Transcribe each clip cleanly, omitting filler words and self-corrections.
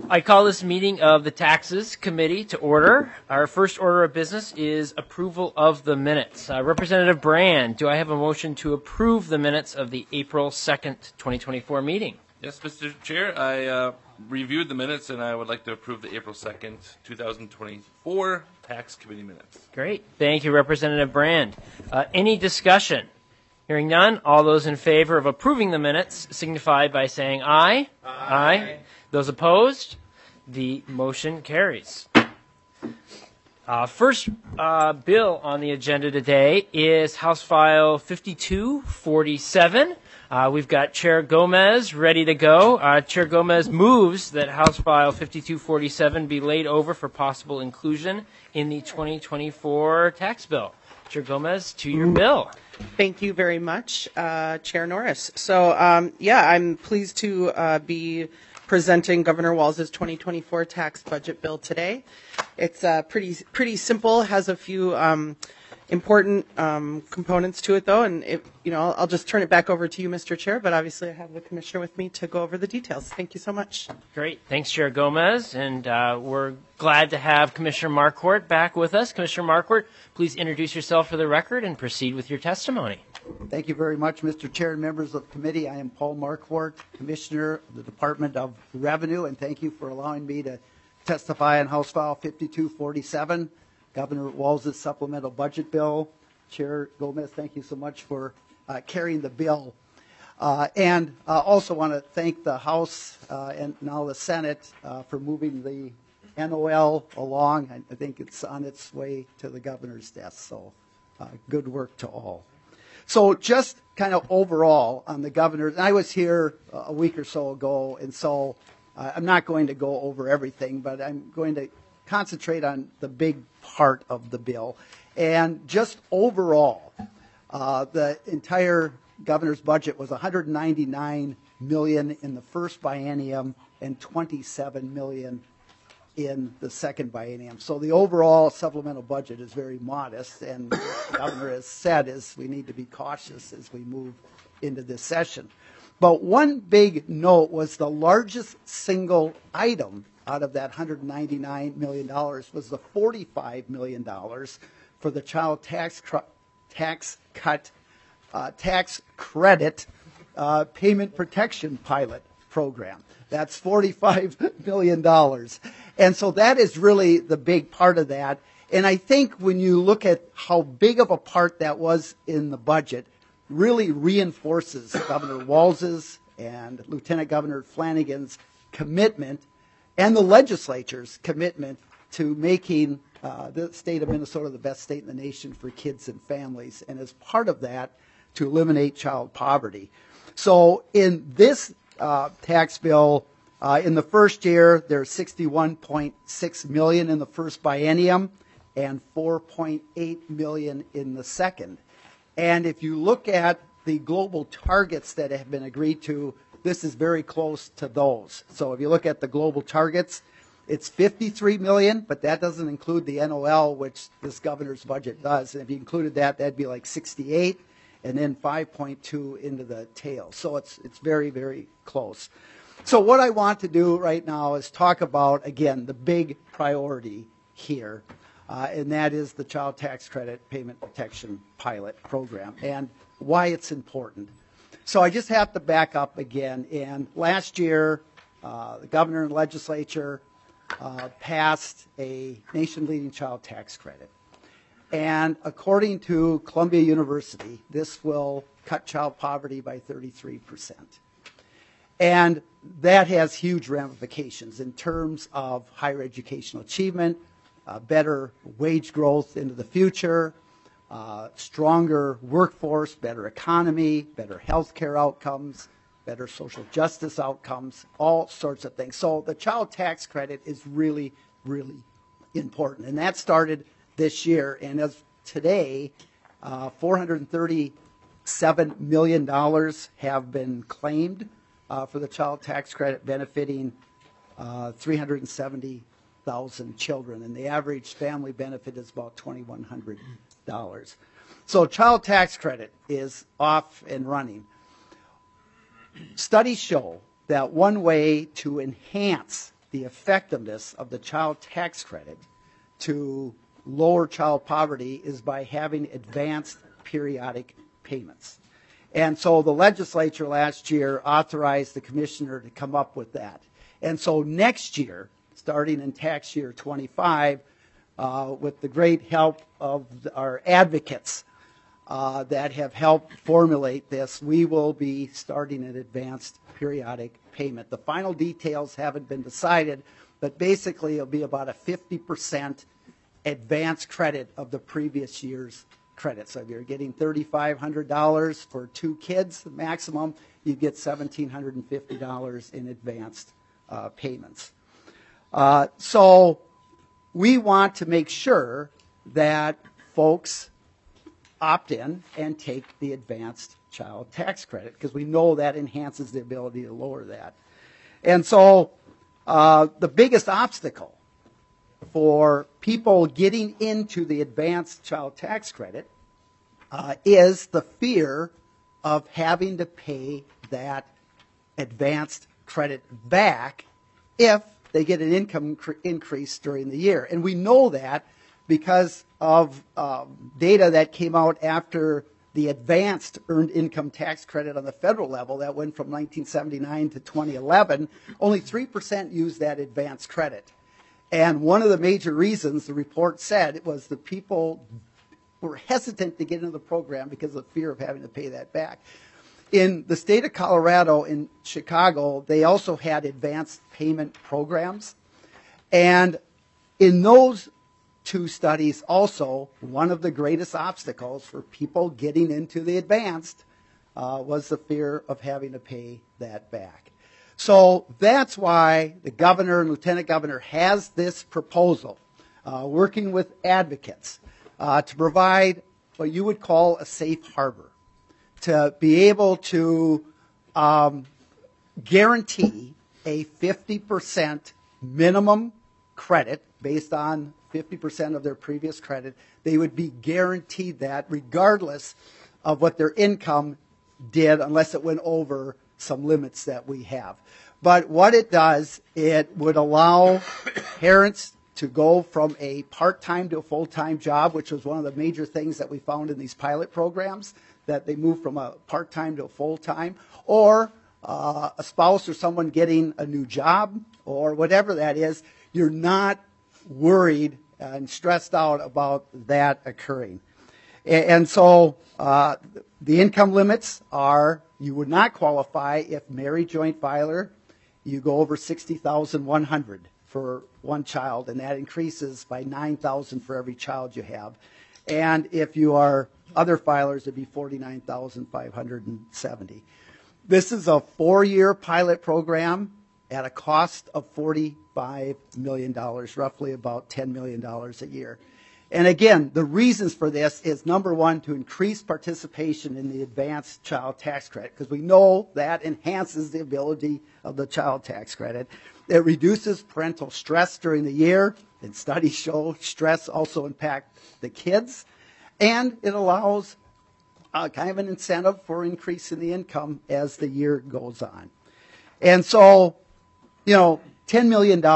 I call this meeting of the Taxes Committee to order. Our first order of business is approval of the minutes. Representative Brand, do I have a motion to approve the minutes of the April 2nd, 2024 meeting? Yes, Mr. Chair. I reviewed the minutes and I would like to approve the April 2nd, 2024 Tax Committee minutes. Great. Thank you, Representative Brand. Any discussion? Hearing none, all those in favor of approving the minutes signify by saying aye. Aye. Those opposed? The motion carries. First bill on the agenda today is House File 5247. We've got Chair Gomez ready to go. Chair Gomez moves that House File 5247 be laid over for possible inclusion in the 2024 tax bill. Chair Gomez, to your bill. Thank you very much, Chair Norris. So, I'm pleased to be presenting Governor Walz's 2024 tax budget bill today. It's pretty simple, has a few important components to it, though, and I'll just turn it back over to you, Mr. Chair, but obviously I have the Commissioner with me to go over the details. Thank you so much. Great. Thanks, Chair Gomez, and we're glad to have Commissioner Marquardt back with us. Commissioner Marquardt, please introduce yourself for the record and proceed with your testimony. Thank you very much, Mr. Chair and members of the committee. I am Paul Marquardt, Commissioner of the Department of Revenue, and thank you for allowing me to testify on House File 5247, Governor Walz's supplemental budget bill. Chair Gomez, thank you so much for carrying the bill. And also want to thank the House and now the Senate for moving the NOL along. I think it's on its way to the governor's desk, so good work to all. So just kind of overall on the governor, and I was here a week or so ago, and so I'm not going to go over everything, but I'm going to concentrate on the big part of the bill. And just overall, the entire governor's budget was $199 million in the first biennium and $27 million in the second biennium. So the overall supplemental budget is very modest, and the governor has said is we need to be cautious as we move into this session. But one big note was the largest single item out of that $199 million was the $45 million for the child tax credit payment protection pilot program. That's $45 million. And so that is really the big part of that. And I think when you look at how big of a part that was in the budget, really reinforces Governor Walz's and Lieutenant Governor Flanagan's commitment and the legislature's commitment to making the state of Minnesota the best state in the nation for kids and families. And as part of that, to eliminate child poverty. So in this tax bill, in the first year, there's $61.6 million in the first biennium and $4.8 million in the second. And if you look at the global targets that have been agreed to, this is very close to those. So if you look at the global targets, it's $53 million, but that doesn't include the NOL, which this governor's budget does. And if you included that, that'd be like 68, and then 5.2 into the tail. So it's very, very close. So what I want to do right now is talk about, again, the big priority here, and that is the Child Tax Credit Payment Protection Pilot Program and why it's important. So I just have to back up again. And last year, the governor and legislature passed a nation-leading child tax credit. And according to Columbia University, this will cut child poverty by 33%. And that has huge ramifications in terms of higher educational achievement, better wage growth into the future, stronger workforce, better economy, better healthcare outcomes, better social justice outcomes, all sorts of things. So the child tax credit is really, really important. And that started this year. And as today, $437 million have been claimed for the child tax credit, benefiting 370,000 children. And the average family benefit is about $2,100. So child tax credit is off and running. Studies show that one way to enhance the effectiveness of the child tax credit to lower child poverty is by having advanced periodic payments. And so the legislature last year authorized the commissioner to come up with that. And so next year, starting in tax year 25, with the great help of our advocates that have helped formulate this, we will be starting an advanced periodic payment. The final details haven't been decided, but basically it'll be about a 50% advance credit of the previous year's credit. So if you're getting $3,500 for 2 kids maximum, you get $1,750 in advanced payments. So we want to make sure that folks opt in and take the advanced child tax credit because we know that enhances the ability to lower that. And so the biggest obstacle for people getting into the advanced child tax credit is the fear of having to pay that advanced credit back if they get an income increase during the year. And we know that because of data that came out after the advanced earned income tax credit on the federal level that went from 1979 to 2011. Only 3% used that advanced credit. And one of the major reasons the report said it was the people were hesitant to get into the program because of fear of having to pay that back. In the state of Colorado, in Chicago, they also had advanced payment programs. And in those 2 studies also, one of the greatest obstacles for people getting into the advanced was the fear of having to pay that back. So that's why the governor and lieutenant governor has this proposal, working with advocates, to provide what you would call a safe harbor, to be able to guarantee a 50% minimum credit based on 50% of their previous credit. They would be guaranteed that regardless of what their income did, unless it went over some limits that we have. But what it does, it would allow parents to go from a part-time to a full-time job, which was one of the major things that we found in these pilot programs, that they move from a part-time to a full-time, or a spouse or someone getting a new job, or whatever that is. You're not worried and stressed out about that occurring. And so the income limits are, you would not qualify if married joint filer, you go over $60,100 for one child, and that increases by $9,000 for every child you have. And if you are other filers, it'd be $49,570. This is a 4-year pilot program at a cost of $45 million, roughly about $10 million a year. And again, the reasons for this is, number one, to increase participation in the advanced child tax credit, because we know that enhances the ability of the child tax credit. It reduces parental stress during the year, and studies show stress also impacts the kids. And it allows kind of an incentive for increasing the income as the year goes on. And so, $10 million.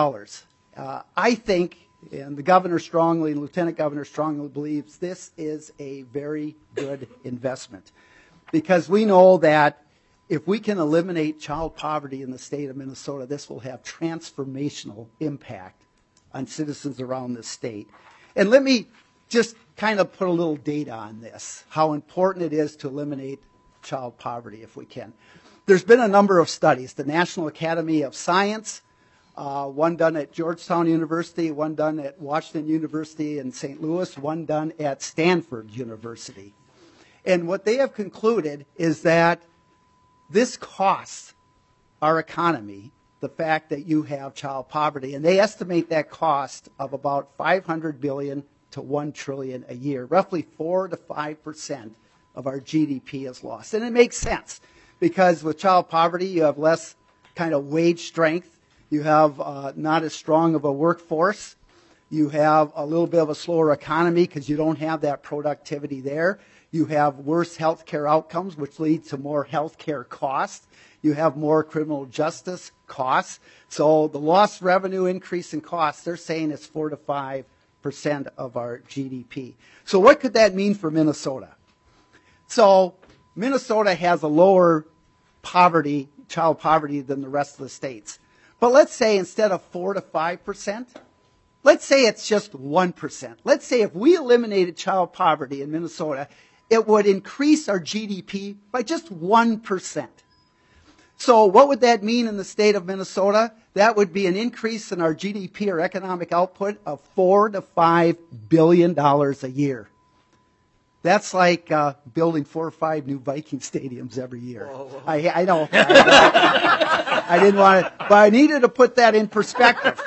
I think, and the governor strongly, lieutenant governor strongly believes this is a very good investment, because we know that if we can eliminate child poverty in the state of Minnesota, this will have transformational impact on citizens around the state. And let me just kind of put a little data on this, how important it is to eliminate child poverty if we can. There's been a number of studies. The National Academy of Science, one done at Georgetown University, one done at Washington University in St. Louis, one done at Stanford University. And what they have concluded is that this costs our economy, the fact that you have child poverty. And they estimate that cost of about $500 billion to $1 trillion a year. Roughly 4 to 5% of our GDP is lost. And it makes sense, because with child poverty, you have less kind of wage strength. You have not as strong of a workforce. You have a little bit of a slower economy because you don't have that productivity there. You have worse health care outcomes, which leads to more health care costs. you have more criminal justice costs. So the lost revenue increase in costs, they're saying it's 4 to 5% of our GDP. So what could that mean for Minnesota? So Minnesota has a lower child poverty than the rest of the states. But let's say instead of 4 to 5%, let's say it's just 1%. Let's say if we eliminated child poverty in Minnesota, it would increase our GDP by just 1%. So what would that mean in the state of Minnesota? That would be an increase in our GDP or economic output of $4 to $5 billion a year. That's like building 4 or 5 new Viking stadiums every year. Whoa. I know. I didn't want to, but I needed to put that in perspective.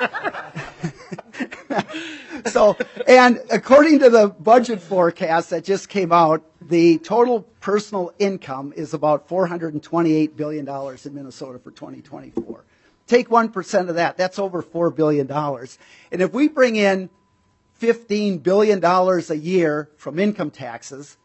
So, and according to the budget forecast that just came out, the total personal income is about $428 billion in Minnesota for 2024. Take 1% of that. That's over $4 billion. And if we bring in $15 billion a year from income taxes,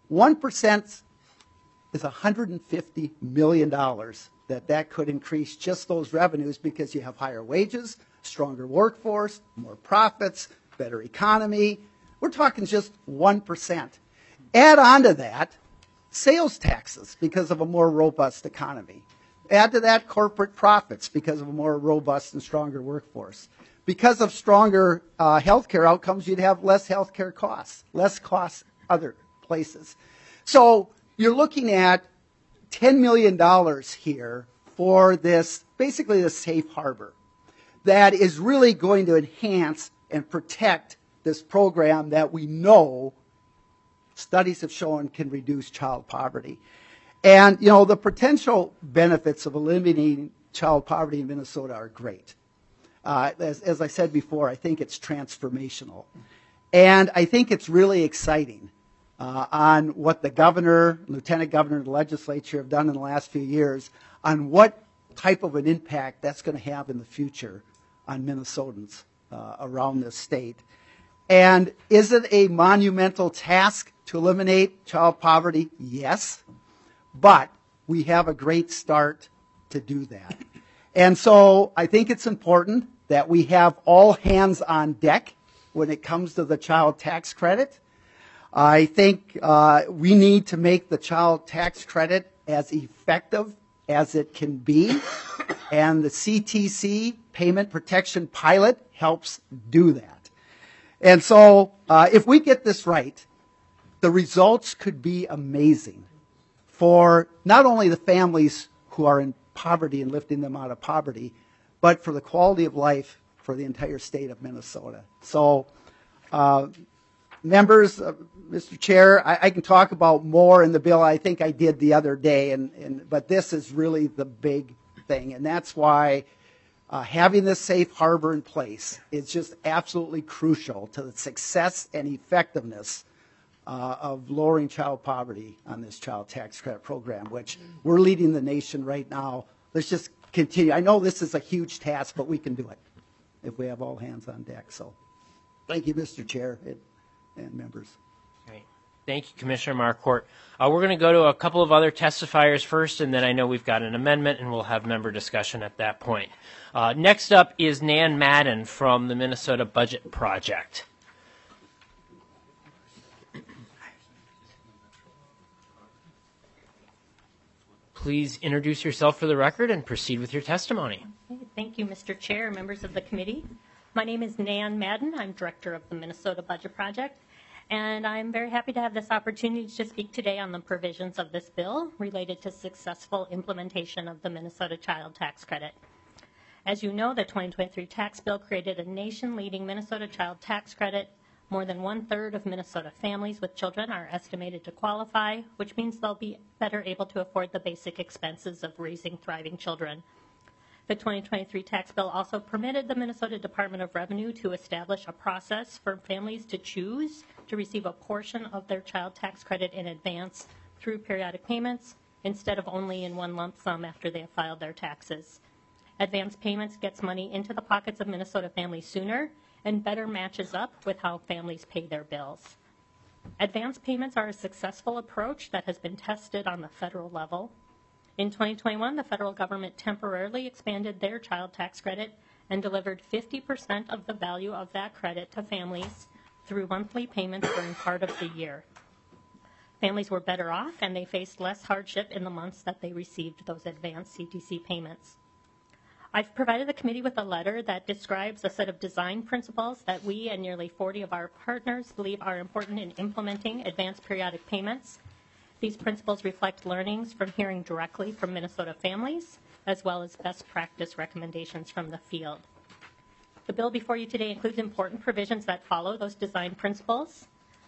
1% is $150 million that could increase just those revenues because you have higher wages, stronger workforce, more profits, better economy. We're talking just 1%. Add on to that sales taxes because of a more robust economy. Add to that corporate profits because of a more robust and stronger workforce. Because of stronger healthcare outcomes, you'd have less healthcare costs, less costs other places. So you're looking at $10 million here for this, basically the safe harbor, that is really going to enhance and protect this program that we know studies have shown can reduce child poverty. And, you know, the potential benefits of eliminating child poverty in Minnesota are great. As I said before, I think it's transformational. And I think it's really exciting on what the governor, lieutenant governor, and the legislature have done in the last few years on what type of an impact that's going to have in the future on Minnesotans around this state. And is it a monumental task to eliminate child poverty? Yes. But we have a great start to do that. And so I think it's important that we have all hands on deck when it comes to the child tax credit. I think we need to make the child tax credit as effective as it can be. And the CTC Payment Protection Pilot helps do that. And so if we get this right, the results could be amazing for not only the families who are in poverty and lifting them out of poverty, but for the quality of life for the entire state of Minnesota. So, members, Mr. Chair, I can talk about more in the bill. I think I did the other day, but this is really the big thing, and that's why having this safe harbor in place is just absolutely crucial to the success and effectiveness of lowering child poverty on this child tax credit program, which we're leading the nation right now. Let's just continue. I know this is a huge task, but we can do it if we have all hands on deck. So thank you, Mr. Chair and members. Great. Thank you, Commissioner Marquardt. We're going to go to a couple of other testifiers first, and then I know we've got an amendment, and we'll have member discussion at that point. Next up is Nan Madden from the Minnesota Budget Project. Please introduce yourself for the record and proceed with your testimony. Okay, thank you, Mr. Chair, members of the committee. My name is Nan Madden. I'm director of the Minnesota Budget Project, and I'm very happy to have this opportunity to speak today on the provisions of this bill related to successful implementation of the Minnesota Child Tax Credit. As you know, the 2023 tax bill created a nation-leading Minnesota Child Tax Credit. More than 1/3 of Minnesota families with children are estimated to qualify, which means they'll be better able to afford the basic expenses of raising thriving children. The 2023 tax bill also permitted the Minnesota Department of Revenue to establish a process for families to choose to receive a portion of their child tax credit in advance through periodic payments instead of only in one lump sum after they have filed their taxes. Advance payments gets money into the pockets of Minnesota families sooner and better matches up with how families pay their bills. Advance payments are a successful approach that has been tested on the federal level. In 2021, the federal government temporarily expanded their child tax credit and delivered 50% of the value of that credit to families through monthly payments during part of the year. Families were better off and they faced less hardship in the months that they received those advanced CTC payments. I've provided the committee with a letter that describes a set of design principles that we and nearly 40 of our partners believe are important in implementing advanced periodic payments. These principles reflect learnings from hearing directly from Minnesota families, as well as best practice recommendations from the field. The bill before you today includes important provisions that follow those design principles.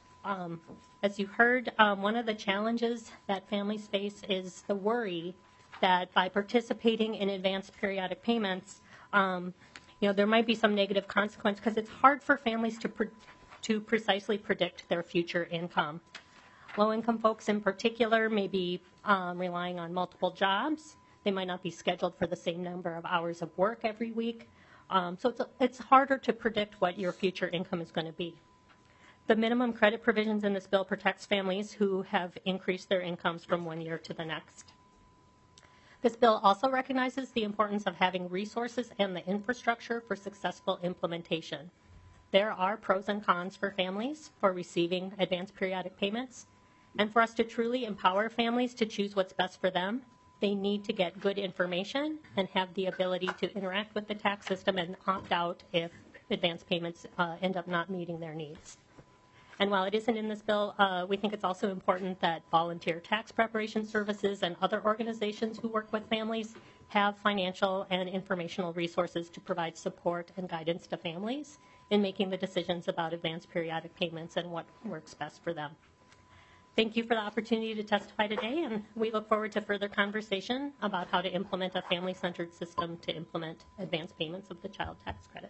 As you heard, one of the challenges that families face is the worry that by participating in advanced periodic payments, there might be some negative consequence because it's hard for families to precisely predict their future income. Low-income folks in particular may be relying on multiple jobs. They might not be scheduled for the same number of hours of work every week. So it's harder to predict what your future income is going to be. The minimum credit provisions in this bill protects families who have increased their incomes from one year to the next. This bill also recognizes the importance of having resources and the infrastructure for successful implementation. There are pros and cons for families for receiving advanced periodic payments. And for us to truly empower families to choose what's best for them, they need to get good information and have the ability to interact with the tax system and opt out if advanced payments end up not meeting their needs. And while it isn't in this bill, we think it's also important that volunteer tax preparation services and other organizations who work with families have financial and informational resources to provide support and guidance to families in making the decisions about advanced periodic payments and what works best for them. Thank you for the opportunity to testify today, and we look forward to further conversation about how to implement a family-centered system to implement advanced payments of the child tax credit.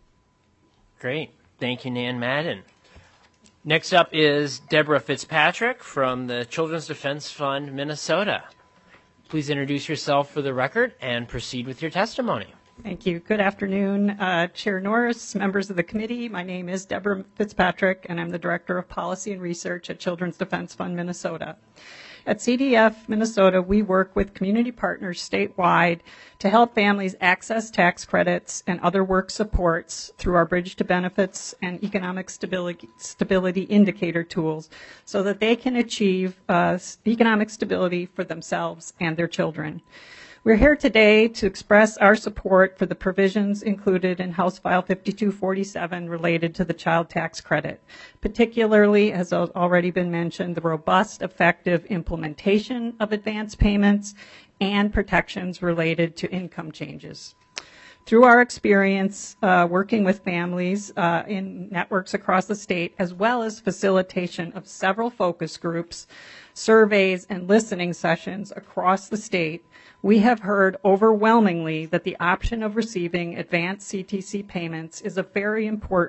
Great. Thank you, Nan Madden. Next up is Deborah Fitzpatrick from the Children's Defense Fund, Minnesota. Please introduce yourself for the record and proceed with your testimony. Thank you. Good afternoon, Chair Norris, members of the committee. My name is Deborah Fitzpatrick, and I'm the Director of Policy and Research at Children's Defense Fund, Minnesota. At CDF Minnesota, we work with community partners statewide to help families access tax credits and other work supports through our Bridge to Benefits and Economic Stability Indicator tools so that they can achieve economic stability for themselves and their children. We're here today to express our support for the provisions included in House File 5247 related to the child tax credit, particularly, as has already been mentioned, the robust, effective implementation of advance payments and protections related to income changes. Through our experience working with families in networks across the state, as well as facilitation of several focus groups, surveys, and listening sessions across the state, we have heard overwhelmingly that the option of receiving advanced CTC payments is very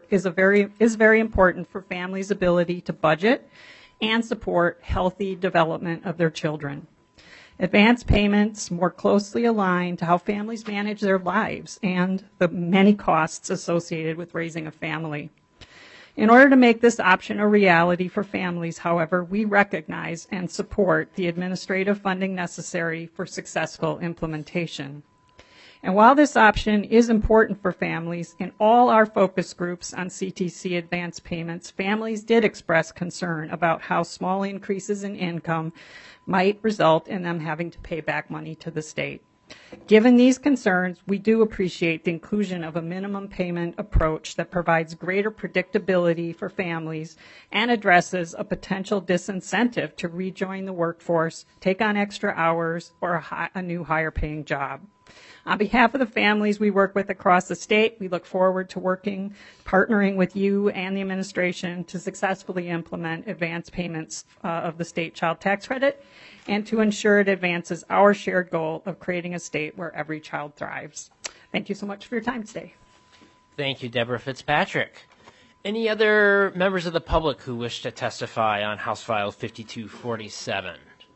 important for families' ability to budget and support healthy development of their children. Advance payments more closely align to how families manage their lives and the many costs associated with raising a family. In order to make this option a reality for families, however, we recognize and support the administrative funding necessary for successful implementation. And while this option is important for families, in all our focus groups on CTC advance payments, families did express concern about how small increases in income might result in them having to pay back money to the state. Given these concerns, we do appreciate the inclusion of a minimum payment approach that provides greater predictability for families and addresses a potential disincentive to rejoin the workforce, take on extra hours, or a new higher paying job. On behalf of the families we work with across the state, we look forward to partnering with you and the administration to successfully implement advance payments of the state child tax credit and to ensure it advances our shared goal of creating a state where every child thrives. Thank you so much for your time today. Thank you, Deborah Fitzpatrick. Any other members of the public who wish to testify on House File 5247?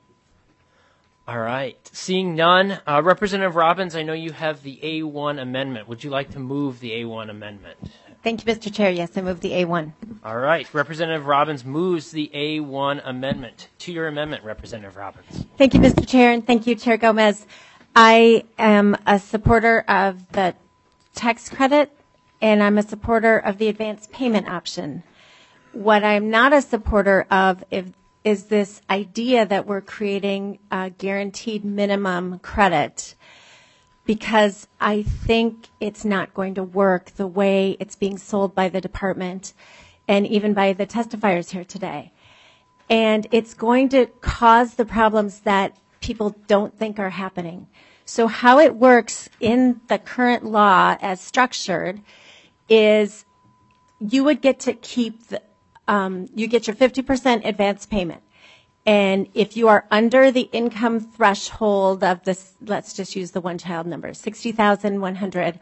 All right. Seeing none, Representative Robbins, I know you have the A1 amendment. Would you like to move the A1 amendment? Thank you, Mr. Chair. Yes, I move the A1. All right. Representative Robbins moves the A1 amendment. To your amendment, Representative Robbins. Thank you, Mr. Chair, and thank you, Chair Gomez. I am a supporter of the tax credit, and I'm a supporter of the advance payment option. What I'm not a supporter of is this idea that we're creating a guaranteed minimum credit, because I think it's not going to work the way it's being sold by the department and even by the testifiers here today. And it's going to cause the problems that people don't think are happening. So how it works in the current law as structured is you would get to keep the, you get your 50% advance payment. And if you are under the income threshold of this, let's just use the one child number, 60,100,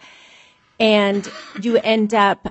and you end up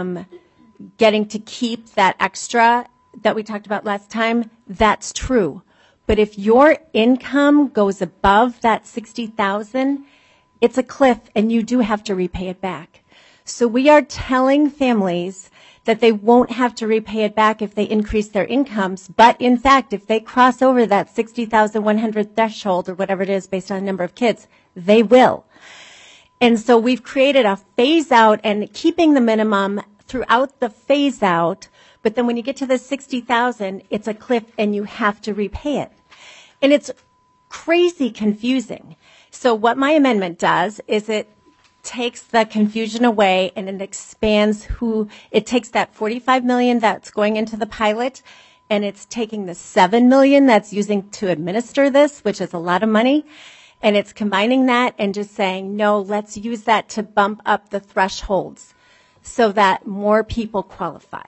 getting to keep that extra that we talked about last time, that's true. But if your income goes above that 60,000, it's a cliff and you do have to repay it back. So we are telling families that they won't have to repay it back if they increase their incomes. But in fact, if they cross over that 60,100 threshold or whatever it is based on the number of kids, they will. And so we've created a phase out and keeping the minimum throughout the phase out. But then when you get to the 60,000, it's a cliff and you have to repay it. And it's crazy confusing. So what my amendment does is it takes the confusion away and it expands it takes that 45 million that's going into the pilot and it's taking the 7 million that's using to administer this, which is a lot of money, and it's combining that and just saying, no, let's use that to bump up the thresholds so that more people qualify.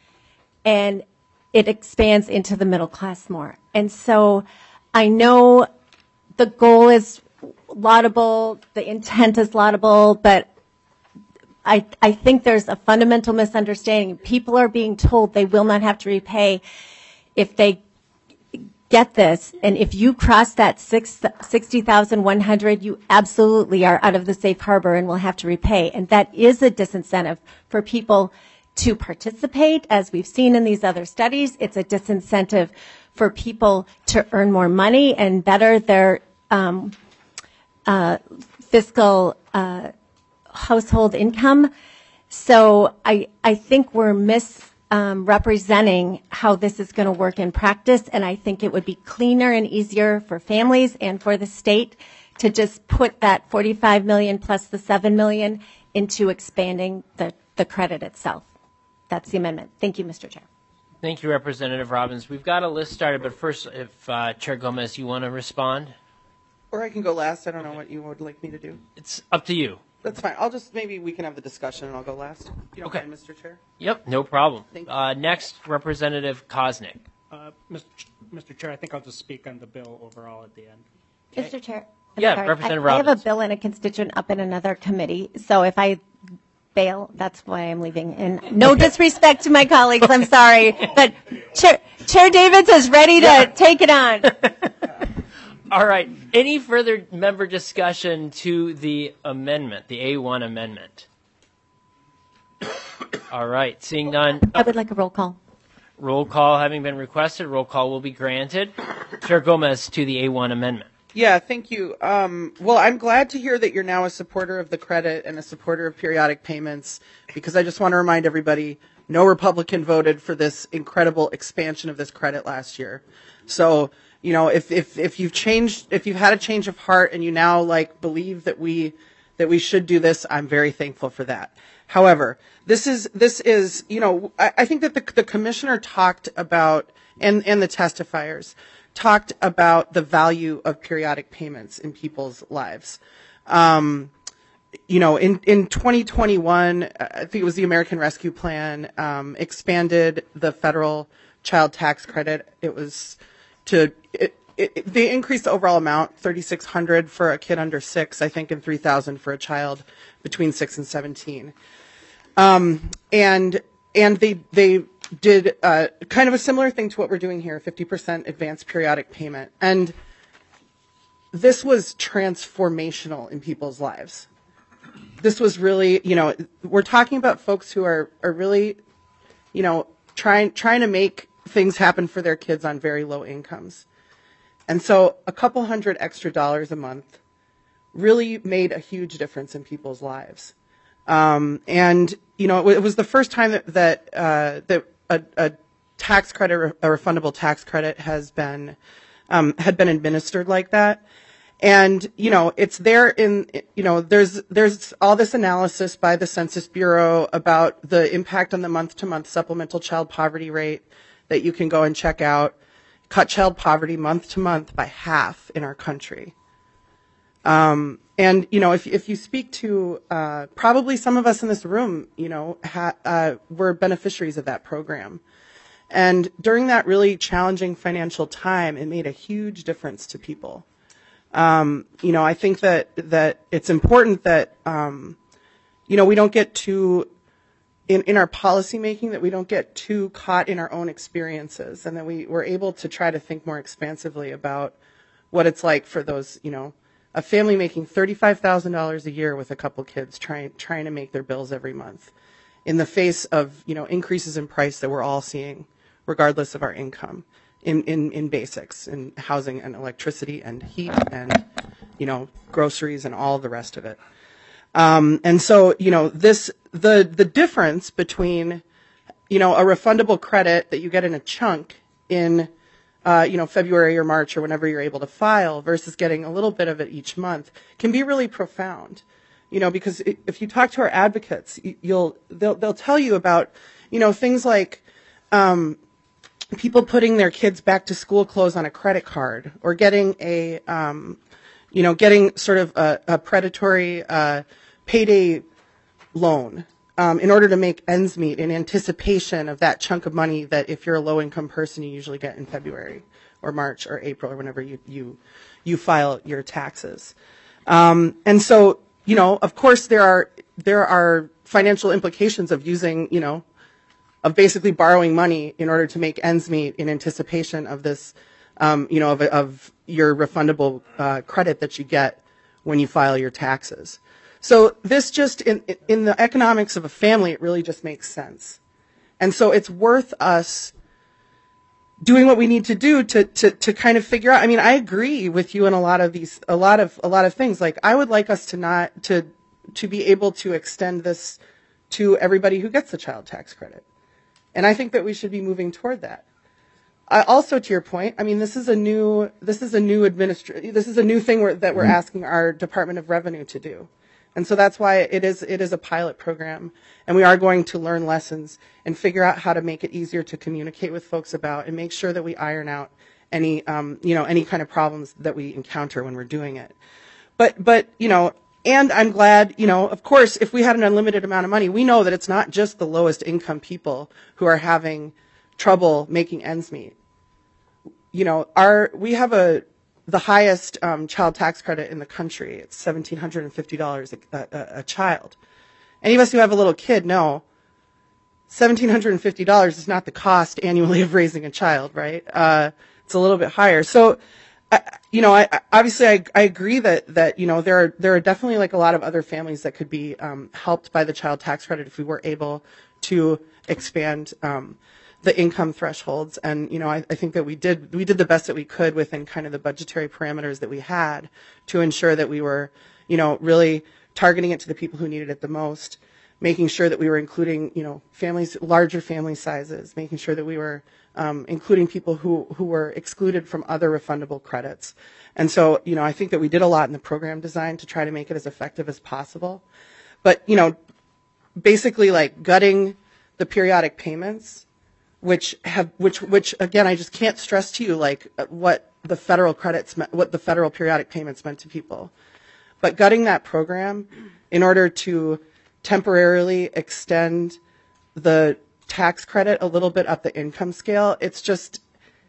And it expands into the middle class more. And so I know the goal is laudable, the intent is laudable, but I think there's a fundamental misunderstanding. People are being told they will not have to repay if they get this. And if you cross that 60,100, you absolutely are out of the safe harbor and will have to repay. And that is a disincentive for people to participate. As we've seen in these other studies, it's a disincentive for people to earn more money and better their fiscal household income. So I think we're misrepresenting how this is going to work in practice, and I think it would be cleaner and easier for families and for the state to just put that 45 million plus the 7 million into expanding the credit itself. That's the amendment. Thank you, Mr. Chair. Thank you, Representative Robbins. We've got a list started, but first, if Chair Gomez, you want to respond? Or I can go last. I don't know what you would like me to do. It's up to you. That's fine. maybe we can have the discussion and I'll go last. If you don't mind, Mr. Chair. Yep, no problem. Thank you. Next, Representative Koznick. Mr. Chair, I think I'll just speak on the bill overall at the end. Mr. Chair. Yeah, Representative I have Robbins. a bill and a constituent up in another committee, so if I bail, that's why I'm leaving. And no disrespect to my colleagues, I'm sorry, but Chair Davids is ready to take it on. All right. Any further member discussion to the amendment, the A1 amendment? All right. Seeing none. I would like a roll call. Roll call having been requested, roll call will be granted. Chair Gomez to the A1 amendment. Yeah, thank you. Well, I'm glad to hear that you're now a supporter of the credit and a supporter of periodic payments, because I just want to remind everybody, no Republican voted for this incredible expansion of this credit last year. So, you know, if you've had a change of heart and you now believe that we should do this, I'm very thankful for that. However, this is, you know, I think that the commissioner talked about, and the testifiers talked about the value of periodic payments in people's lives. You know, in 2021, I think it was the American Rescue Plan, expanded the federal child tax credit. It was they increased the overall amount, $3,600 for a kid under 6, I think, and $3,000 for a child between 6 and 17. And they did kind of a similar thing to what we're doing here, 50% advanced periodic payment. And this was transformational in people's lives. this was really, we're talking about folks who are really, trying to make things happen for their kids on very low incomes. And so a couple $100 extra a month really made a huge difference in people's lives. And it was the first time that a tax credit, a refundable tax credit, had been administered like that. And it's there there's all this analysis by the Census Bureau about the impact on the month-to-month supplemental child poverty rate that you can go and check out. Cut child poverty month to month by half in our country. And if you speak to probably some of us in this room, were beneficiaries of that program. And during that really challenging financial time, it made a huge difference to people. I think that it's important that we don't get too in our policy making, that we don't get too caught in our own experiences, and that we're able to try to think more expansively about what it's like for those, a family making $35,000 a year with a couple kids trying to make their bills every month in the face of, increases in price that we're all seeing regardless of our income in basics, in housing and electricity and heat and, groceries and all the rest of it. And so, the difference between, a refundable credit that you get in a chunk in, February or March or whenever you're able to file versus getting a little bit of it each month can be really profound, because if you talk to our advocates, they'll tell you about, things like, people putting their kids back to school clothes on a credit card, or getting getting sort of a predatory payday loan in order to make ends meet in anticipation of that chunk of money that if you're a low-income person, you usually get in February or March or April or whenever you file your taxes. And so, of course, there are financial implications of using, of basically borrowing money in order to make ends meet in anticipation of this, of your refundable credit that you get when you file your taxes. So this just, in the economics of a family, it really just makes sense. And so it's worth us doing what we need to do to kind of figure out. I mean, I agree with you in a lot of things. Like, I would like us to be able to extend this to everybody who gets the child tax credit. And I think that we should be moving toward that. Also, to your point, I mean, this is a new thing that we're asking our Department of Revenue to do. And so that's why it is a pilot program, and we are going to learn lessons and figure out how to make it easier to communicate with folks about, and make sure that we iron out any kind of problems that we encounter when we're doing it. But and I'm glad, of course, if we had an unlimited amount of money, we know that it's not just the lowest income people who are having trouble making ends meet. We have the highest child tax credit in the country. It's $1,750 a child. Any of us who have a little kid know $1,750 is not the cost annually of raising a child, right? It's a little bit higher. So, obviously I agree that there are definitely like a lot of other families that could be helped by the child tax credit if we were able to expand the income thresholds. And, I think that we did the best that we could within kind of the budgetary parameters that we had to ensure that we were, really targeting it to the people who needed it the most, making sure that we were including, families, larger family sizes, making sure that we were including people who were excluded from other refundable credits. And so, I think that we did a lot in the program design to try to make it as effective as possible. But, basically like gutting the periodic payments, which again, I just can't stress to you like what the federal periodic payments meant to people. But gutting that program in order to temporarily extend the tax credit a little bit up the income scale, I just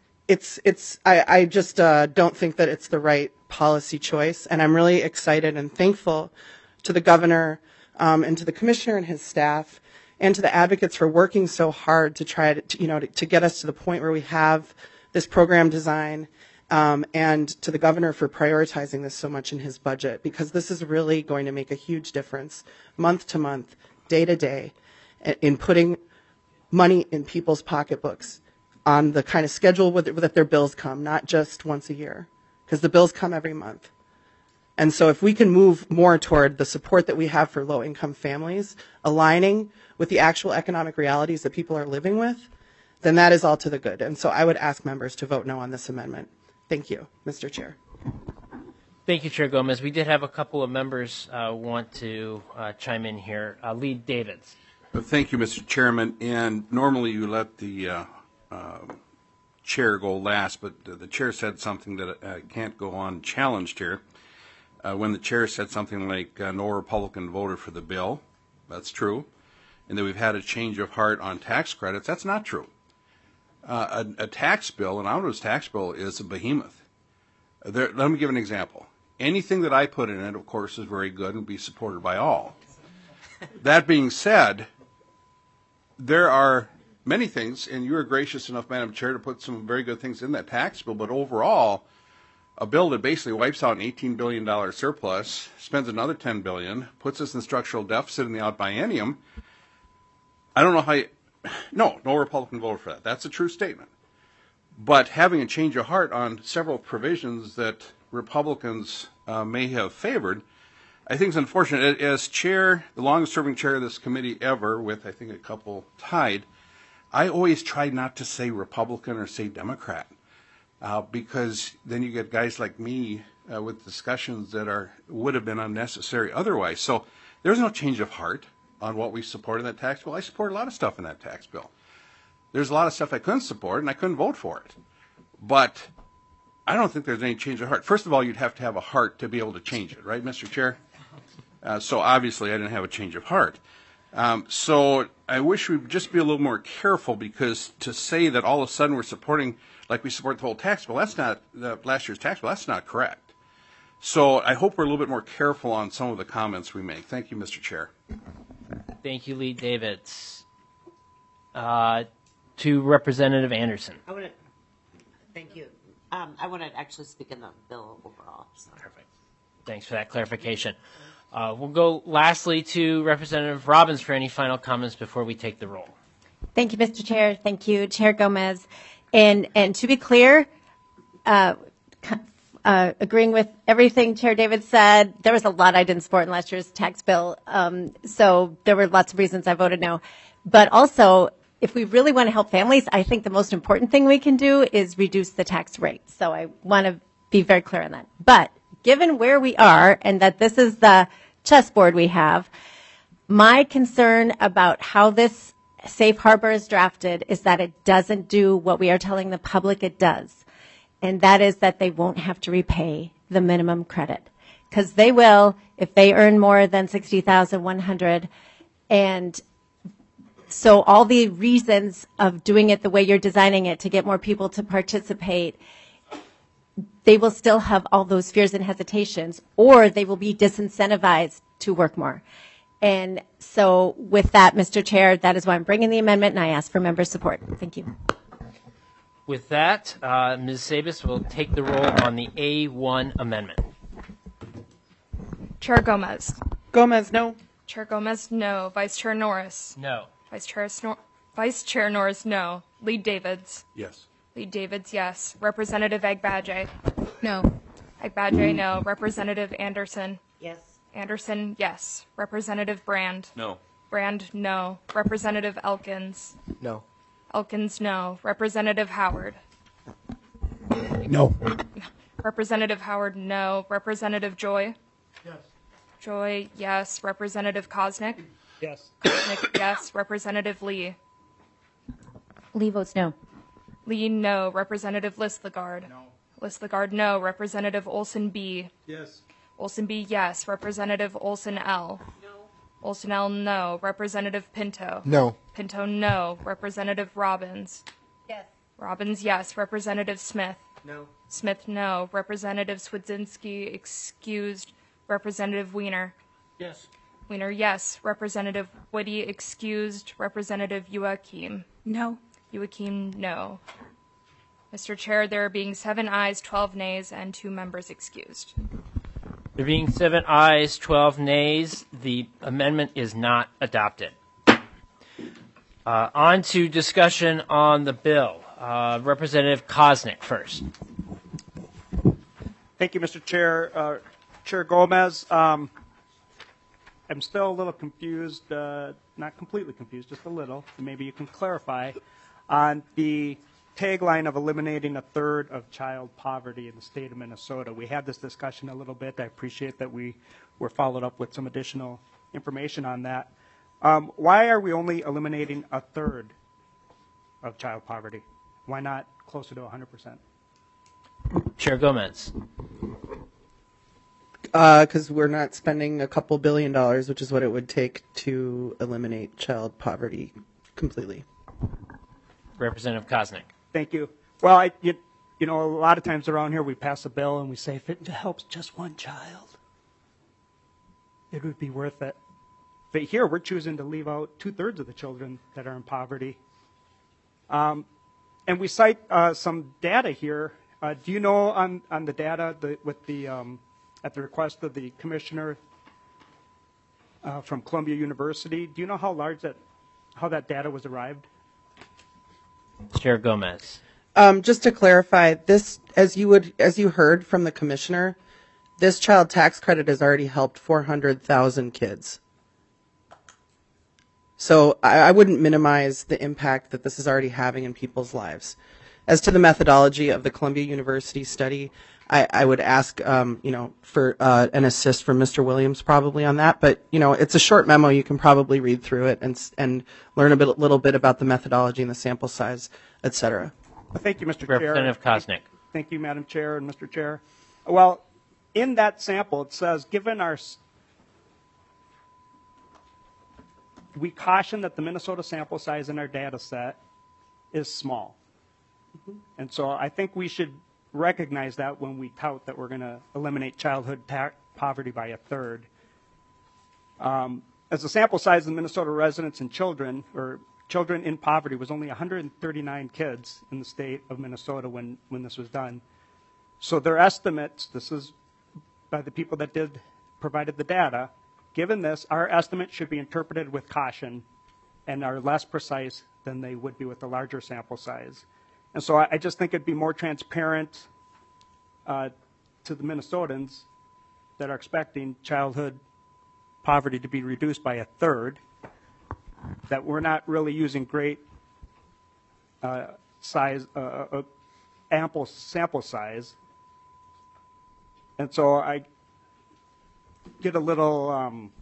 don't think that it's the right policy choice. And I'm really excited and thankful to the governor and to the commissioner and his staff and to the advocates for working so hard to try to get us to the point where we have this program design and to the governor for prioritizing this so much in his budget, because this is really going to make a huge difference month to month, day to day, in putting money in people's pocketbooks on the kind of schedule that their bills come, not just once a year, because the bills come every month. And so if we can move more toward the support that we have for low-income families, aligning with the actual economic realities that people are living with, then that is all to the good. And so I would ask members to vote no on this amendment. Thank you, Mr. Chair. Thank you, Chair Gomez. We did have a couple of members want to chime in here. Lead Davids. Thank you, Mr. Chairman. And normally you let the chair go last, but the chair said something that can't go unchallenged here. When the chair said something like no Republican voted for the bill, that's true, and that we've had a change of heart on tax credits, that's not true. A tax bill, an omnibus tax bill, is a behemoth. Let me give an example. Anything that I put in it, of course, is very good and be supported by all. That being said, there are many things, and you were gracious enough, Madam Chair, to put some very good things in that tax bill, but overall, a bill that basically wipes out an $18 billion surplus, spends another $10 billion, puts us in structural deficit in the out biennium. I don't know how you, no Republican voted for that. That's a true statement. But having a change of heart on several provisions that Republicans may have favored, I think is unfortunate. As chair, the longest serving chair of this committee ever, with I think a couple tied, I always try not to say Republican or say Democrat. Because then you get guys like me with discussions that would have been unnecessary otherwise. So there's no change of heart on what we support in that tax bill. I support a lot of stuff in that tax bill. There's a lot of stuff I couldn't support, and I couldn't vote for it. But I don't think there's any change of heart. First of all, you'd have to have a heart to be able to change it, right, Mr. Chair? So obviously I didn't have a change of heart. So I wish we'd just be a little more careful, because to say that all of a sudden we're supporting, like we support the whole tax bill, that's not, last year's tax bill, that's not correct. So I hope we're a little bit more careful on some of the comments we make. Thank you, Mr. Chair. Thank you, Lead Davids. To Representative Anderson. Thank you. I want to actually speak in the bill overall. So. Perfect. Thanks for that clarification. We'll go lastly to Representative Robbins for any final comments before we take the roll. Thank you, Mr. Chair. Thank you, Chair Gomez. And to be clear, agreeing with everything Chair David said, there was a lot I didn't support in last year's tax bill. So there were lots of reasons I voted no. But also, if we really want to help families, I think the most important thing we can do is reduce the tax rate. So I want to be very clear on that. But given where we are and that this is the chessboard we have, my concern about how this safe harbor is drafted is that it doesn't do what we are telling the public it does. And that is that they won't have to repay the minimum credit. Because they will if they earn more than $60,100. And so all the reasons of doing it the way you're designing it to get more people to participate, they will still have all those fears and hesitations, or they will be disincentivized to work more. And so with that, Mr. Chair, that is why I'm bringing the amendment, and I ask for member support. Thank you. With that, Ms. Sabis will take the roll on the A1 amendment. Chair Gomez. Gomez, no. Chair Gomez, no. Vice Chair Norris. No. Vice Chair Norris, no. Lead Davids. Yes. Lead Davids, yes. Representative Agbaje. No. Agbaje, no. Representative Anderson. Yes. Anderson, yes. Representative Brand. No. Brand, no. Representative Elkins. No. Elkins, no. Representative Howard. No. Representative Howard, no. Representative Joy. Yes. Joy, yes. Representative Kosnick. Yes. Kosnick, yes. Representative Lee. Lee votes no. Lee, no. Representative Listlegard. No. Listlegard, no. Representative Olson B. Yes. Olson B, yes. Representative Olson L. No. Olson L, no. Representative Pinto. No. Pinto, no. Representative Robbins. Yes. Robbins, yes. Representative Smith. No. Smith, no. Representative Swedzinski, excused. Representative Wiener. Yes. Wiener, yes. Representative Whitty, excused. Representative Joachim. No. Joachim, no. Mr. Chair, there being 7 ayes, 12 nays, and 2 members excused. There being 7 ayes, 12 nays, the amendment is not adopted. On to discussion on the bill. Representative Koznick first. Thank you, Mr. Chair. Chair Gomez, I'm still a little confused, not completely confused, just a little. Maybe you can clarify on the tagline of eliminating a third of child poverty in the state of Minnesota. We had this discussion a little bit. I appreciate that we were followed up with some additional information on that. Why are we only eliminating a third of child poverty? Why not closer to 100%? Chair Gomez. Because we're not spending a couple $1 billion, which is what it would take to eliminate child poverty completely. Representative Koznick. Thank you. Well, you know, a lot of times around here we pass a bill and we say if it helps just one child, it would be worth it. But here we're choosing to leave out 2/3 of the children that are in poverty. And we cite some data here. Do you know on the data with the at the request of the commissioner from Columbia University, do you know how that data was arrived? Chair Gomez. Just to clarify, this, as you heard from the commissioner, this child tax credit has already helped 400,000 kids. So I wouldn't minimize the impact that this is already having in people's lives. As to the methodology of the Columbia University study, I would ask, for an assist from Mr. Williams probably on that. But, it's a short memo. You can probably read through it and learn a little bit about the methodology and the sample size, et cetera. Well, thank you, Mr. Representative Chair. Koznick. Thank you, Madam Chair and Mr. Chair. Well, in that sample, it says, we caution that the Minnesota sample size in our data set is small. And so I think we should recognize that when we tout that we're going to eliminate childhood poverty by 1/3. As the sample size of Minnesota residents and children, or children in poverty, was only 139 kids in the state of Minnesota when this was done. So their estimates, this is by the people that provided the data, given this, our estimates should be interpreted with caution and are less precise than they would be with a larger sample size. And so I just think it'd be more transparent to the Minnesotans that are expecting childhood poverty to be reduced by 1/3, that we're not really using great ample sample size. And so I get a little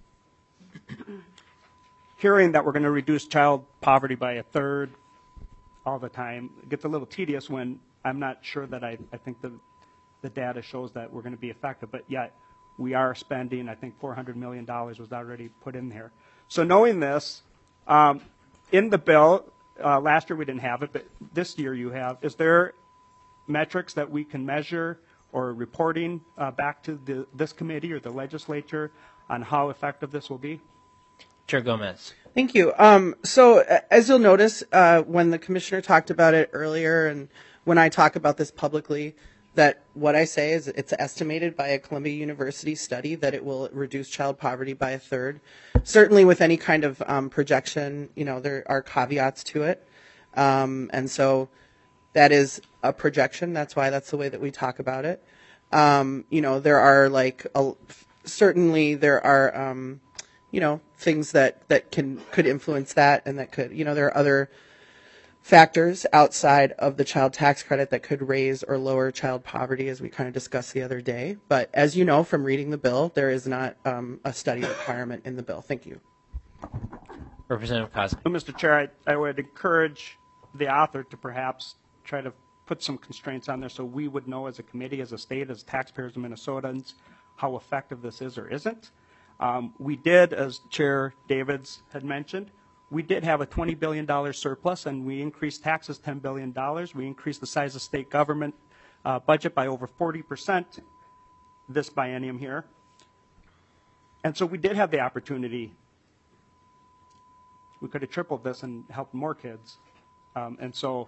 hearing that we're going to reduce child poverty by 1/3 all the time. It gets a little tedious when I'm not sure that I think the data shows that we're going to be effective, but yet we are spending, I think $400 million was already put in here. So knowing this, in the bill, last year we didn't have it, but this year you have, is there metrics that we can measure or reporting back to this committee or the legislature on how effective this will be? Chair Gomez. Thank you. So as you'll notice, when the commissioner talked about it earlier and when I talk about this publicly, that what I say is it's estimated by a Columbia University study that it will reduce child poverty by 1/3. Certainly with any kind of projection, there are caveats to it. And so that is a projection. That's why that's the way that we talk about it. There are certainly there are, things that could influence that and that could, there are other factors outside of the child tax credit that could raise or lower child poverty, as we kind of discussed the other day. But as you know from reading the bill, there is not a study requirement in the bill. Thank you. Representative Koznick. Mr. Chair, I would encourage the author to perhaps try to put some constraints on there so we would know as a committee, as a state, as taxpayers of Minnesotans, how effective this is or isn't. We did, as Chair Davids had mentioned, we did have a $20 billion surplus, and we increased taxes $10 billion. We increased the size of state government budget by over 40% this biennium here. And so we did have the opportunity. We could have tripled this and helped more kids. And so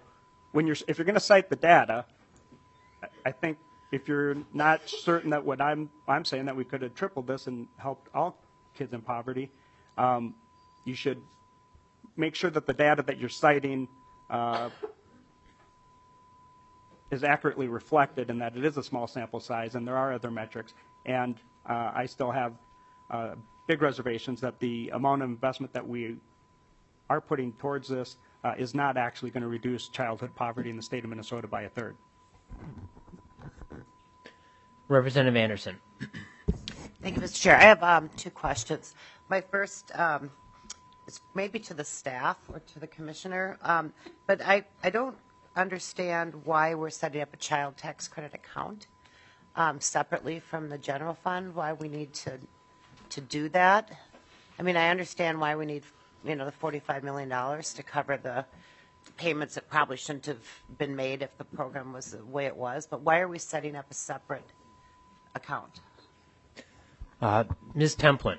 if you're going to cite the data, I think if you're not certain that what I'm saying that we could have tripled this and helped all kids in poverty, you should make sure that the data that you're citing is accurately reflected and that it is a small sample size and there are other metrics. And I still have big reservations that the amount of investment that we are putting towards this is not actually going to reduce childhood poverty in the state of Minnesota by a third. Representative Anderson. Thank you, Mr. Chair. I have 2 questions. My first is maybe to the staff or to the commissioner, but I don't understand why we're setting up a child tax credit account separately from the general fund, why we need to do that. I mean, I understand why we need, the $45 million to cover the payments that probably shouldn't have been made if the program was the way it was, but why are we setting up a separate account? Ms. Templin.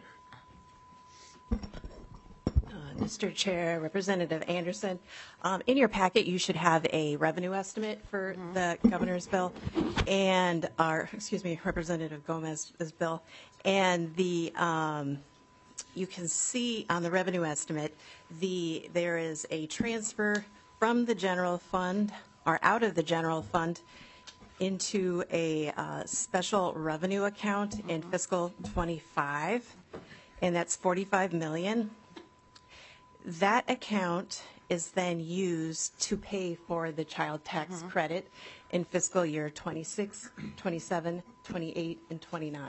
Mr. Chair, Representative Anderson, in your packet you should have a revenue estimate for the governor's bill and Representative Gomez's bill, and you can see on the revenue estimate there is a transfer from the general fund or out of the general fund into a special revenue account in fiscal 25, and that's $45 million. That account is then used to pay for the child tax credit in fiscal year 26, 27, 28, and 29.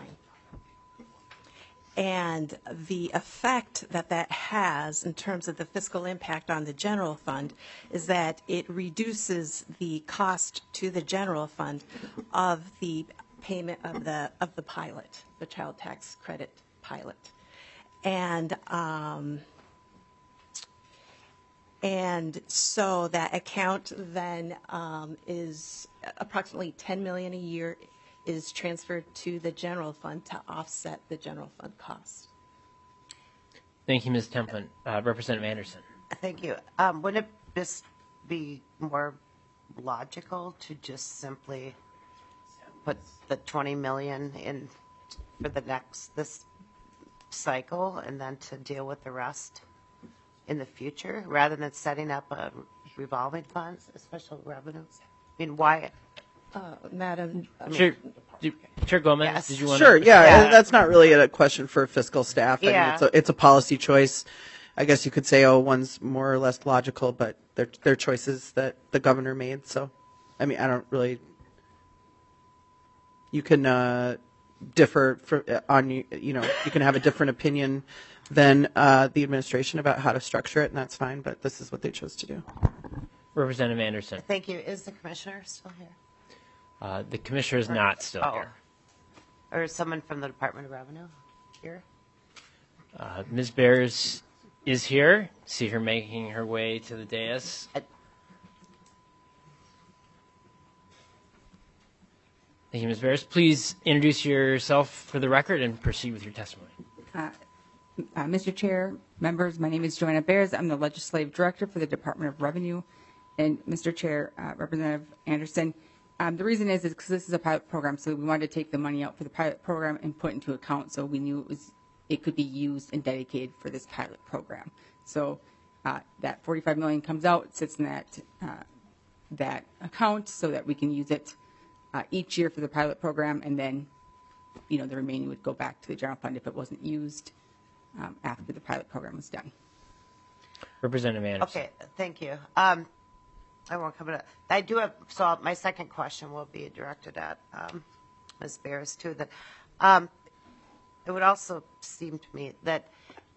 And the effect that has in terms of the fiscal impact on the general fund is that it reduces the cost to the general fund of the payment of the pilot, the child tax credit pilot. And so that account then is approximately $10 million a year is transferred to the general fund to offset the general fund costs. Thank you, Ms. Templin. Representative Anderson. Thank you. Wouldn't it just be more logical to just simply put the $20 million in for this cycle and then to deal with the rest in the future rather than setting up a revolving fund, a special revenue? I mean, why? Madam Chair Gomez, Yes. did you want Sure, to? yeah, that's not really a question for fiscal staff. I mean, Yeah. it's a policy choice. I guess you could say, one's more or less logical, but they're choices that the governor made. So, I mean, I don't really. You can differ you can have a different opinion than the administration about how to structure it, and that's fine. But this is what they chose to do. Representative Anderson. Thank you. Is the commissioner still here? The commissioner is not still here. Or is someone from the Department of Revenue here? Ms. Bears is here. See her making her way to the dais. Thank you, Ms. Bears. Please introduce yourself for the record and proceed with your testimony. Mr. Chair, members, my name is Joanna Bears. I'm the Legislative Director for the Department of Revenue. And Mr. Chair, Representative Anderson, the reason is because this is a pilot program, so we wanted to take the money out for the pilot program and put into account so we knew it could be used and dedicated for this pilot program. So that $45 million comes out, sits in that account so that we can use it each year for the pilot program, and then the remaining would go back to the general fund if it wasn't used after the pilot program was done. Representative Anderson. Okay, thank you. I won't come to that. I do have, so my second question will be directed at Ms. Bears too. That it would also seem to me that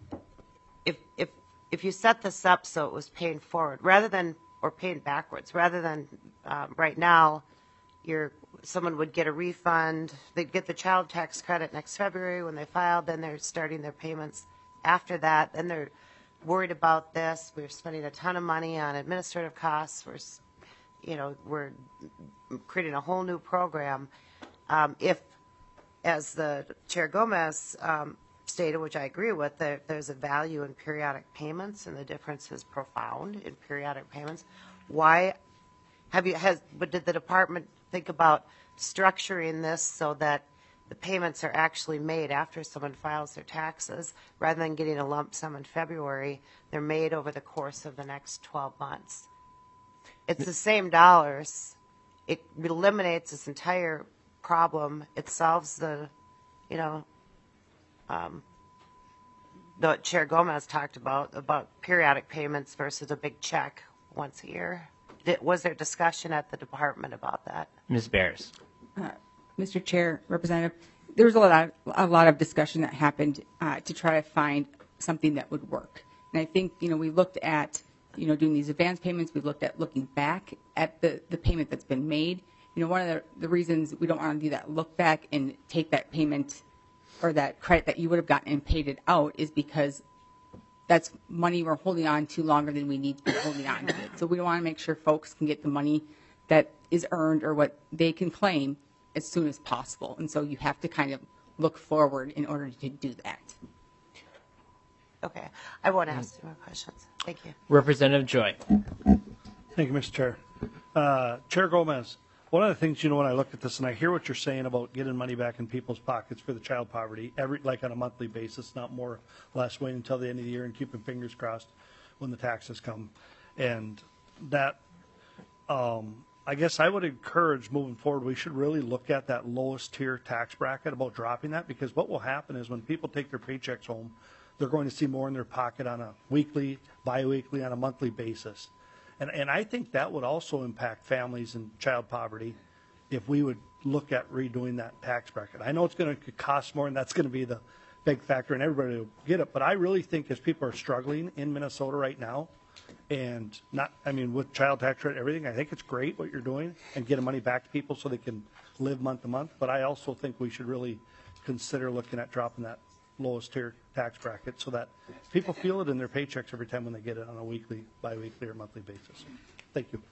if you set this up so it was paying forward or paying backwards, rather than right now, someone would get a refund. They'd get the child tax credit next February when they filed. Then they're starting their payments after that. Then they're worried about this. We're spending a ton of money on administrative costs. We're creating a whole new program. If, as the Chair Gomez stated, which I agree with, there's a value in periodic payments, and the difference is profound in periodic payments. Why, But did the department think about structuring this so that the payments are actually made after someone files their taxes, rather than getting a lump sum in February? They're made over the course of the next 12 months. It's the same dollars. It eliminates this entire problem. It solves the Chair Gomez talked about periodic payments versus a big check once a year. Was there discussion at the department about that? Ms. Bears. Mr. Chair, Representative, there was a lot of discussion that happened to try to find something that would work. And I think, we looked at, doing these advance payments. We looked at looking back at the payment that's been made. One of the reasons we don't want to do that look back and take that payment or that credit that you would have gotten and paid it out is because that's money we're holding on to longer than we need to be holding on to it. So we want to make sure folks can get the money that is earned or what they can claim as soon as possible. And so you have to kind of look forward in order to do that. Okay. I won't ask any more questions. Thank you. Representative Joy. Thank you, Mr. Chair. Chair Gomez, one of the things, when I look at this, and I hear what you're saying about getting money back in people's pockets for the child poverty, like on a monthly basis, not more or less waiting until the end of the year and keeping fingers crossed when the taxes come. And that, I guess I would encourage moving forward, we should really look at that lowest tier tax bracket about dropping that, because what will happen is when people take their paychecks home, they're going to see more in their pocket on a weekly, biweekly, on a monthly basis. And I think that would also impact families and child poverty if we would look at redoing that tax bracket. I know it's going to cost more, and that's going to be the big factor, and everybody will get it. But I really think as people are struggling in Minnesota right now, and with child tax credit, everything, I think it's great what you're doing and getting money back to people so they can live month to month. But I also think we should really consider looking at dropping that lowest tier tax bracket so that people feel it in their paychecks every time when they get it on a weekly, biweekly, or monthly basis. Thank you.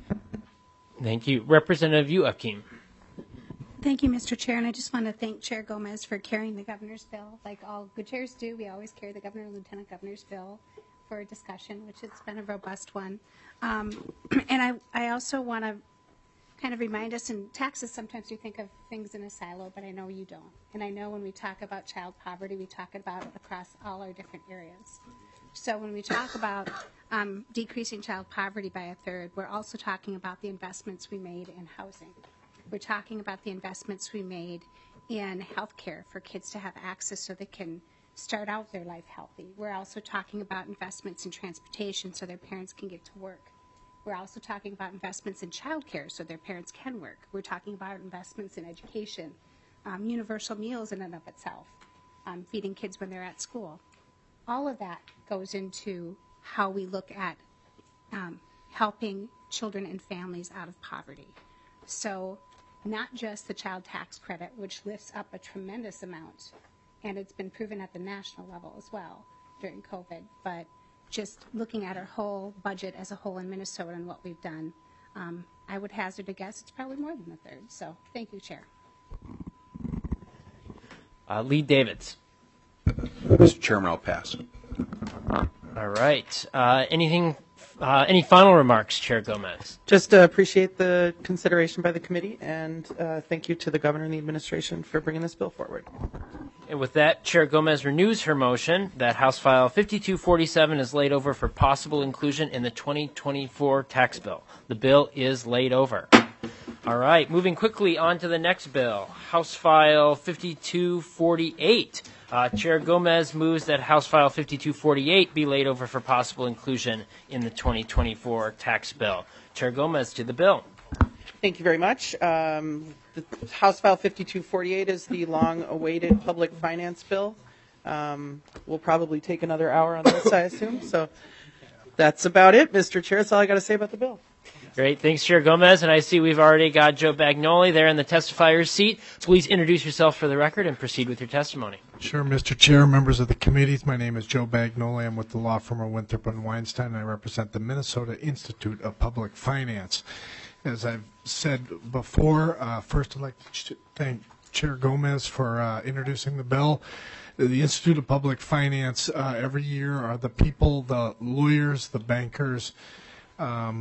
Thank you. Representative Youakim. Thank you, Mr. Chair, and I just want to thank Chair Gomez for carrying the governor's bill. Like all good chairs do, we always carry the governor and lieutenant governor's bill for a discussion, which has been a robust one. And I also want to kind of remind us, in taxes, sometimes we think of things in a silo, but I know you don't. And I know when we talk about child poverty, we talk about it across all our different areas. So when we talk about decreasing child poverty by a third, we're also talking about the investments we made in housing. We're talking about the investments we made in health care for kids to have access so they can start out their life healthy. We're also talking about investments in transportation so their parents can get to work. We're also talking about investments in childcare so their parents can work. We're talking about investments in education, universal meals in and of itself, feeding kids when they're at school. All of that goes into how we look at helping children and families out of poverty. So not just the child tax credit, which lifts up a tremendous amount, and it's been proven at the national level as well during COVID, but just looking at our whole budget as a whole in Minnesota and what we've done, I would hazard a guess it's probably more than a third. So thank you, Chair. Lee Davids. Mr. Chairman, I'll pass. All right. Any final remarks, Chair Gomez? Just appreciate the consideration by the committee, and thank you to the governor and the administration for bringing this bill forward. And with that, Chair Gomez renews her motion that House File 5247 is laid over for possible inclusion in the 2024 tax bill. The bill is laid over. All right, moving quickly on to the next bill, House File 5248. Chair Gomez moves that House File 5248 be laid over for possible inclusion in the 2024 tax bill. Chair Gomez to the bill. Thank you very much. The House File 5248 is the long-awaited public finance bill. We'll probably take another hour on this, I assume. So that's about it, Mr. Chair. That's all I got to say about the bill. Great. Thanks, Chair Gomez. And I see we've already got Joe Bagnoli there in the testifier's seat. Please introduce yourself for the record and proceed with your testimony. Sure, Mr. Chair, members of the committees, my name is Joe Bagnoli. I'm with the law firm of Winthrop & Weinstein, and I represent the Minnesota Institute of Public Finance. As I've said before, first I'd like to thank Chair Gomez for introducing the bill. The Institute of Public Finance every year are the people, the lawyers, the bankers,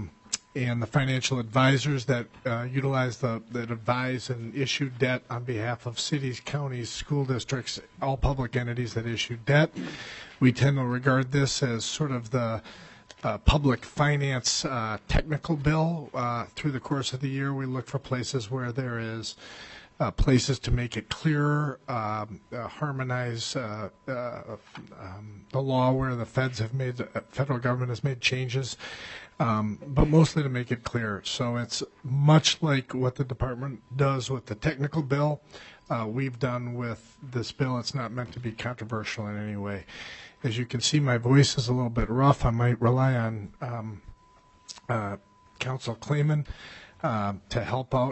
and the financial advisors that that advise and issue debt on behalf of cities, counties, school districts, all public entities that issue debt. We tend to regard this as sort of the public finance technical bill. Through the course of the year, we look for places where there is places to make it clearer, harmonize the law where the federal government has made changes, but mostly to make it clear. So it's much like what the department does with the technical bill, we've done with this bill. It's not meant to be controversial in any way. As you can see, my voice is a little bit rough. I might rely on Council Clayman to help out.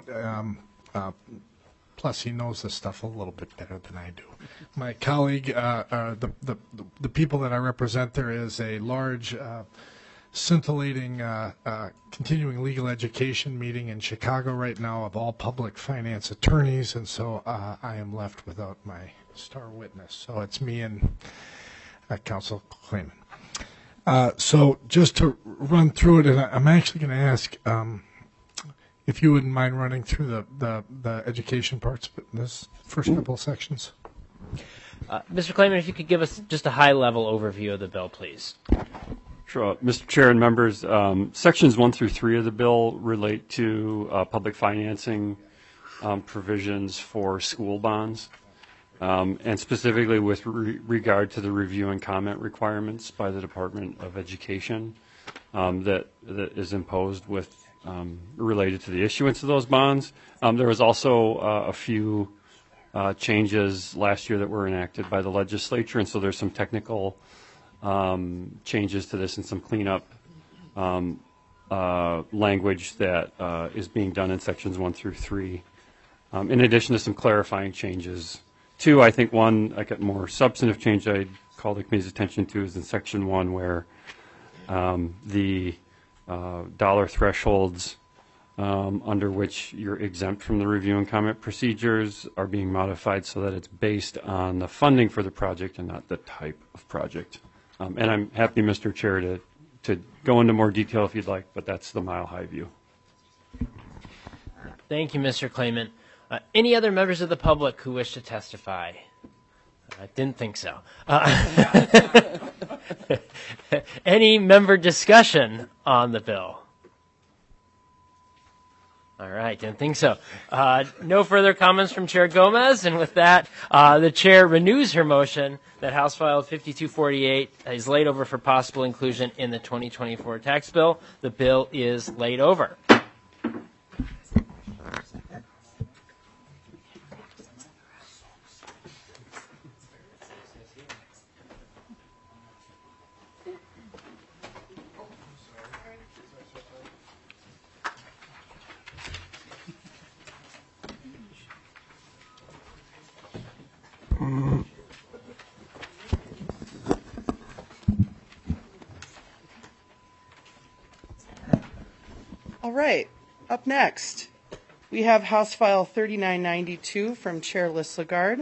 Plus, he knows this stuff a little bit better than I do. My colleague, the people that I represent, there is a large, scintillating, continuing legal education meeting in Chicago right now of all public finance attorneys, and so I am left without my star witness. So it's me and Council Clayman. So just to run through it, and I'm actually going to ask if you wouldn't mind running through the education parts of this first couple of sections. Mr. Clayman, if you could give us just a high-level overview of the bill, please. Sure. Mr. Chair and members, sections 1 through 3 of the bill relate to public financing provisions for school bonds, and specifically with regard to the review and comment requirements by the Department of Education that is imposed with related to the issuance of those bonds. There was also a few changes last year that were enacted by the legislature, and so there's some technical changes to this and some cleanup language that is being done in sections 1 through 3. In addition to some clarifying changes. 2, I think one, like a more substantive change I'd call the committee's attention to is in section 1 where the dollar thresholds under which you're exempt from the review and comment procedures are being modified so that it's based on the funding for the project and not the type of project. And I'm happy, Mr. Chair, to go into more detail if you'd like, but that's the mile-high view. Thank you, Mr. Clayman. Any other members of the public who wish to testify? I didn't think so. Any member discussion on the bill? All right, didn't think so. No further comments from Chair Gomez, and with that, the chair renews her motion that House File 5248 is laid over for possible inclusion in the 2024 tax bill. The bill is laid over. All right, up next, we have House File 3992 from Chair List-Lagarde.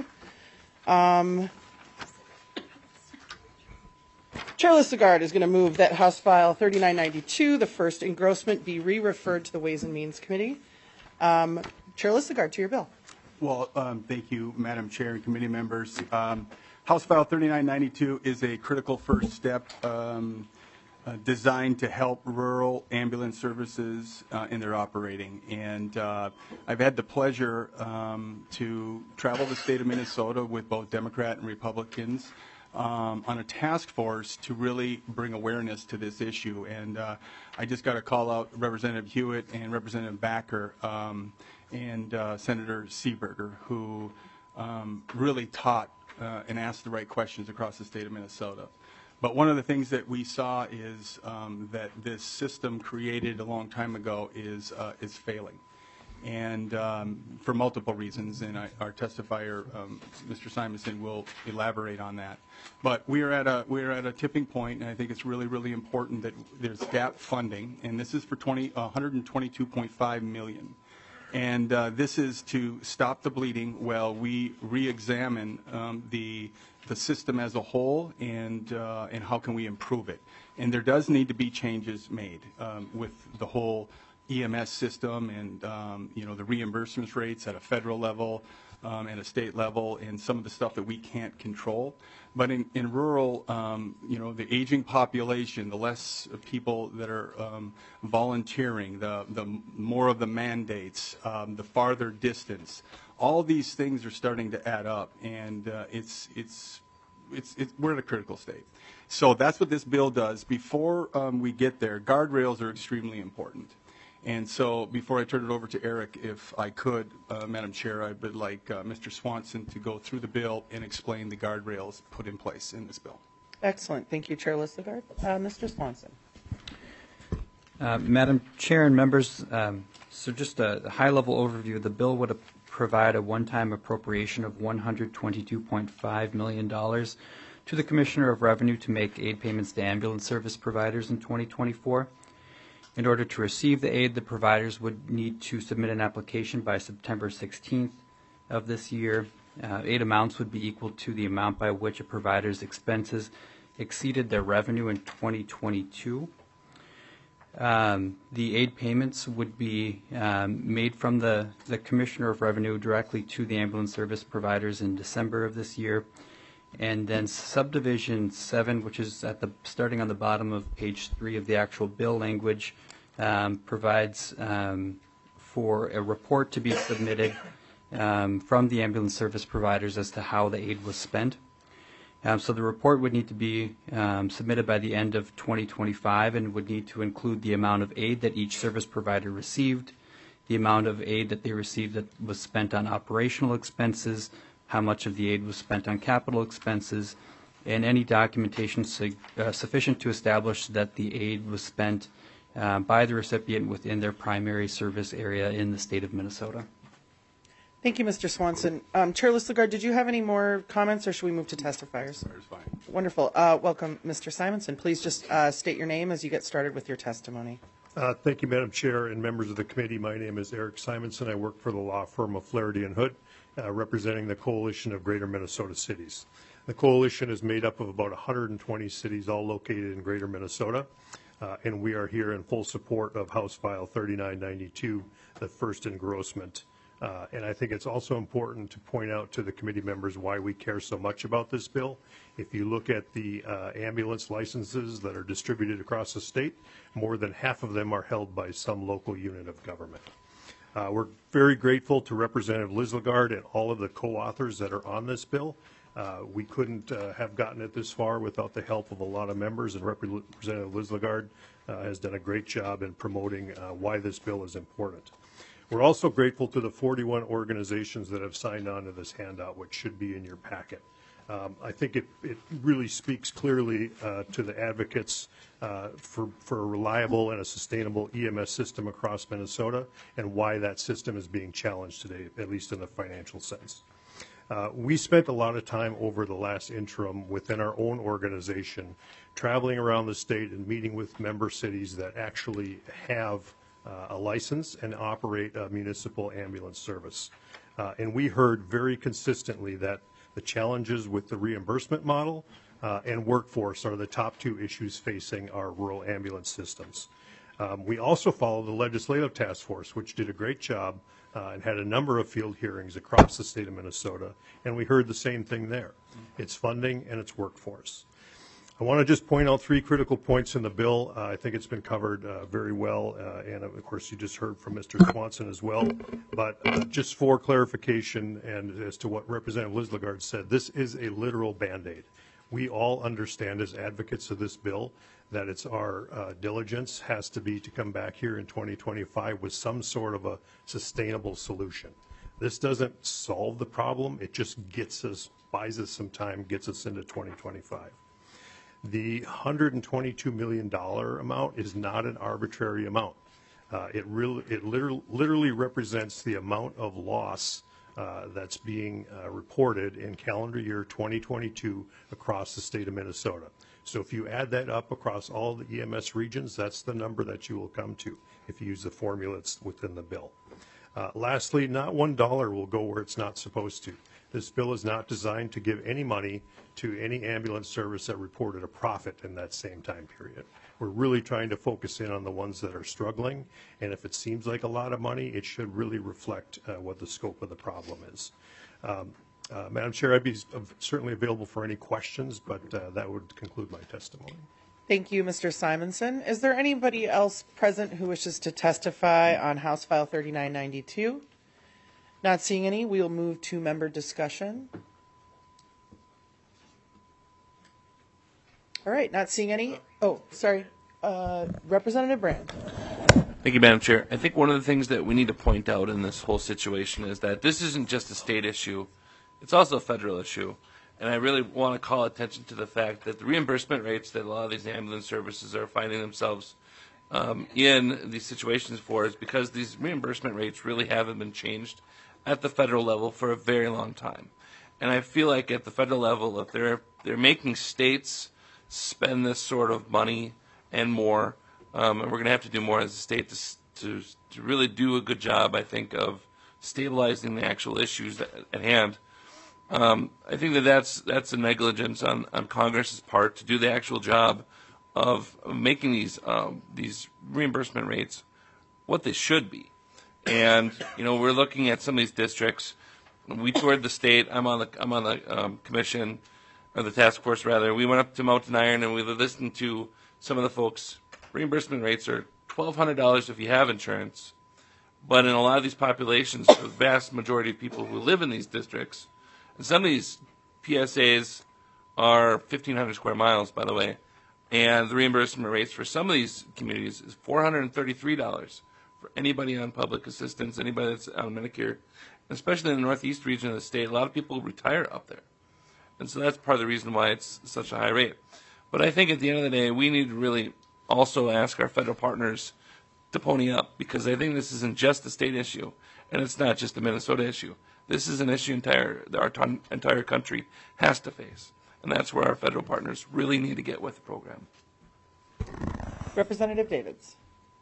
Chair List-Lagarde is going to move that House File 3992, the first engrossment, be re-referred to the Ways and Means Committee. Chair List-Lagarde, to your bill. Well, thank you, Madam Chair and committee members. House File 3992 is a critical first step designed to help rural ambulance services in their operating. And I've had the pleasure to travel the state of Minnesota with both Democrat and Republicans on a task force to really bring awareness to this issue. And I just got to call out Representative Hewitt and Representative Backer and Senator Seeberger, who really taught and asked the right questions across the state of Minnesota. But one of the things that we saw is that this system created a long time ago is failing, and for multiple reasons. And our testifier, Mr. Simonson, will elaborate on that. But we're at a tipping point, and I think it's really, really important that there's gap funding, and this is for $122.5 million. And this is to stop the bleeding while we re-examine the the system as a whole and how can we improve it. And there does need to be changes made with the whole EMS system and the reimbursement rates at a federal level and a state level, and some of the stuff that we can't control. But in rural, the aging population, the less people that are volunteering, the more of the mandates, the farther distance, all these things are starting to add up, and we're at a critical state. So that's what this bill does. Before we get there, guardrails are extremely important. And so before I turn it over to Eric, if I could, Madam Chair, I would like Mr. Swanson to go through the bill and explain the guardrails put in place in this bill. Excellent. Thank you, Chair Listagard. Mr. Swanson. Madam Chair and members, so just a high-level overview. The bill would provide a one-time appropriation of $122.5 million to the Commissioner of Revenue to make aid payments to ambulance service providers in 2024. In order to receive the aid, the providers would need to submit an application by September 16th of this year. Aid amounts would be equal to the amount by which a provider's expenses exceeded their revenue in 2022. The aid payments would be made from the Commissioner of Revenue directly to the ambulance service providers in December of this year. And then subdivision 7, which is starting on the bottom of page 3 of the actual bill language, provides for a report to be submitted from the ambulance service providers as to how the aid was spent. So the report would need to be submitted by the end of 2025 and would need to include the amount of aid that each service provider received, the amount of aid that they received that was spent on operational expenses, how much of the aid was spent on capital expenses, and any documentation sufficient to establish that the aid was spent by the recipient within their primary service area in the state of Minnesota. Thank you, Mr. Swanson. Chair Listagard, did you have any more comments, or should we move to testifiers? Fine. Wonderful. Welcome, Mr. Simonson. Please just state your name as you get started with your testimony. Thank you, Madam Chair and members of the committee. My name is Eric Simonson. I work for the law firm of Flaherty and Hood, representing the Coalition of Greater Minnesota Cities. The coalition is made up of about 120 cities, all located in Greater Minnesota, and we are here in full support of House File 3992, the first engrossment. And I think it's also important to point out to the committee members why we care so much about this bill. If you look at the ambulance licenses that are distributed across the state, more than half of them are held by some local unit of government. We're very grateful to Representative Listagard and all of the co-authors that are on this bill. We couldn't have gotten it this far without the help of a lot of members, and Representative Listagard has done a great job in promoting why this bill is important. We're also grateful to the 41 organizations that have signed on to this handout, which should be in your packet. I think it really speaks clearly to the advocates for a reliable and a sustainable EMS system across Minnesota, and why that system is being challenged today, at least in the financial sense. We spent a lot of time over the last interim within our own organization, traveling around the state and meeting with member cities that actually have a license and operate a municipal ambulance service. And we heard very consistently that the challenges with the reimbursement model and workforce are the top two issues facing our rural ambulance systems. We also follow the Legislative Task Force, which did a great job and had a number of field hearings across the state of Minnesota, and we heard the same thing there. It's funding and it's workforce. I want to just point out three critical points in the bill. I think it's been covered very well, and of course you just heard from Mr. Swanson as well. But just for clarification and as to what Representative Listagard said, this is a literal Band-Aid. We all understand as advocates of this bill that it's our diligence has to be to come back here in 2025 with some sort of a sustainable solution. This doesn't solve the problem. It just gets us, buys us some time, gets us into 2025. The $122 million amount is not an arbitrary amount. It literally represents the amount of loss that's being reported in calendar year 2022 across the state of Minnesota. So if you add that up across all the EMS regions, that's the number that you will come to if you use the formula that's within the bill. Lastly, not $1 will go where it's not supposed to. This bill is not designed to give any money to any ambulance service that reported a profit in that same time period. We're really trying to focus in on the ones that are struggling, and if it seems like a lot of money, it should really reflect what the scope of the problem is. Madam Chair, I'd be certainly available for any questions, but that would conclude my testimony. Thank you, Mr. Simonson. Is there anybody else present who wishes to testify on House File 3992? Not seeing any, we will move to member discussion. All right, not seeing any. Oh, sorry. Representative Brand. Thank you, Madam Chair. I think one of the things that we need to point out in this whole situation is that this isn't just a state issue. It's also a federal issue. And I really want to call attention to the fact that the reimbursement rates that a lot of these ambulance services are finding themselves in these situations for is because these reimbursement rates really haven't been changed at the federal level for a very long time. And I feel like at the federal level, if they're making states spend this sort of money and more, and we're going to have to do more as a state to really do a good job, I think, of stabilizing the actual issues at hand. I think that's a negligence on Congress's part to do the actual job of making these reimbursement rates what they should be. And we're looking at some of these districts. We toured the state. I'm on the commission, or the task force rather. We went up to Mountain Iron and we listened to some of the folks. Reimbursement rates are $1,200 if you have insurance, but in a lot of these populations, the vast majority of people who live in these districts, and some of these PSAs are 1,500 square miles, by the way, and the reimbursement rates for some of these communities is $433 for anybody on public assistance, anybody that's on Medicare, especially in the northeast region of the state. A lot of people retire up there, and so that's part of the reason why it's such a high rate. But I think at the end of the day, we need to really also ask our federal partners to pony up, because I think this isn't just a state issue, and it's not just a Minnesota issue. This is an issue our entire country has to face, and that's where our federal partners really need to get with the program. Representative Davids.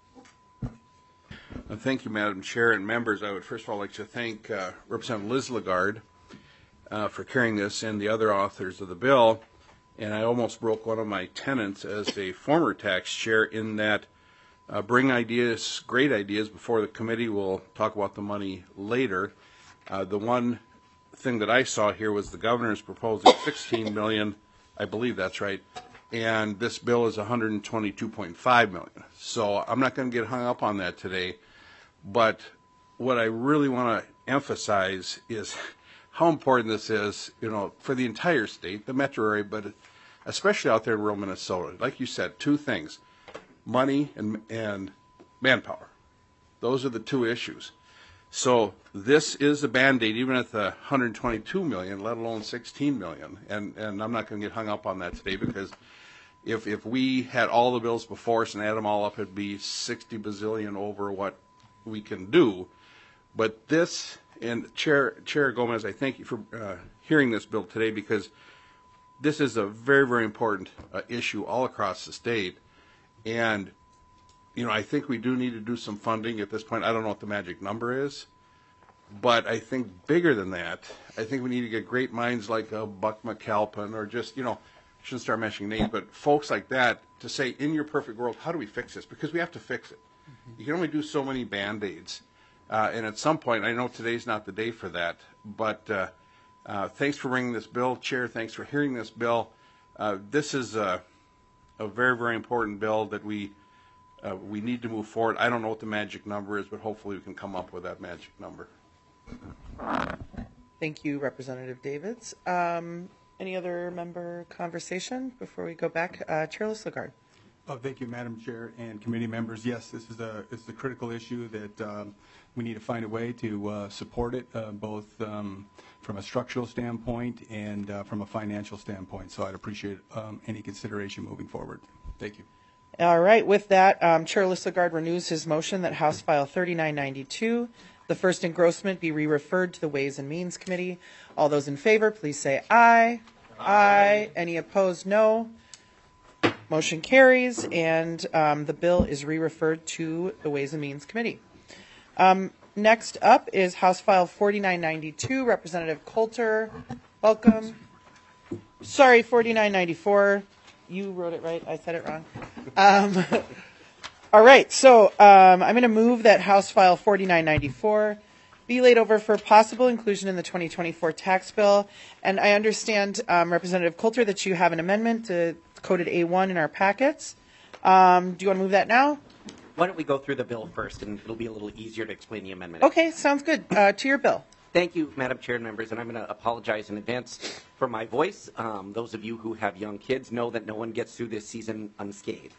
Thank you, Madam Chair and members. I would first of all like to thank Representative Liz Lagarde for carrying this and the other authors of the bill. And I almost broke one of my tenets as a former tax chair in that bring ideas, great ideas, before the committee. We'll talk about the money later. The one thing that I saw here was the governor's proposing $16 million. I believe that's right. And this bill is $122.5 million. So I'm not going to get hung up on that today. But what I really want to emphasize is how important this is, for the entire state, the metro area, but especially out there in rural Minnesota. Like you said, two things, money and manpower. Those are the two issues. So this is a Band-Aid, even at the $122 million, let alone $16 million. And I'm not going to get hung up on that today, because if we had all the bills before us and add them all up, it'd be 60 bazillion over what we can do. But this, and Chair Gomez, I thank you for hearing this bill today, because this is a very, very important issue all across the state. And, I think we do need to do some funding at this point. I don't know what the magic number is, but I think bigger than that, I think we need to get great minds like Buck McAlpin, or just, shouldn't start mentioning names, but folks like that to say, in your perfect world, how do we fix this? Because we have to fix it. Mm-hmm. You can only do so many Band-Aids. And at some point, I know today's not the day for that, but thanks for bringing this bill, Chair. Thanks for hearing this bill. This is a very, very important bill that we need to move forward. I don't know what the magic number is, but hopefully we can come up with that magic number. Thank you, Representative Davids. Any other member conversation before we go back? Chairless Lagarde. Oh, thank you, Madam Chair and committee members. Yes, this is a critical issue that we need to find a way to support it, both from a structural standpoint and from a financial standpoint. So I'd appreciate any consideration moving forward. Thank you. All right. With that, Chairless Lagarde renews his motion that House File 3992, the first engrossment, be re-referred to the Ways and Means Committee. All those in favor, please say aye. Aye. Any opposed, no. Motion carries, and the bill is re-referred to the Ways and Means Committee. Next up is House File 4992, Representative Coulter. Welcome. Sorry, 4994. You wrote it right. I said it wrong. All right, so I'm going to move that House File 4994 be laid over for possible inclusion in the 2024 tax bill. And I understand, Representative Coulter, that you have an amendment coded A1 in our packets. Do you want to move that now? Why don't we go through the bill first, and it'll be a little easier to explain the amendment. Okay, sounds good. To your bill. Thank you, Madam Chair and members, and I'm going to apologize in advance for my voice. Those of you who have young kids know that no one gets through this season unscathed.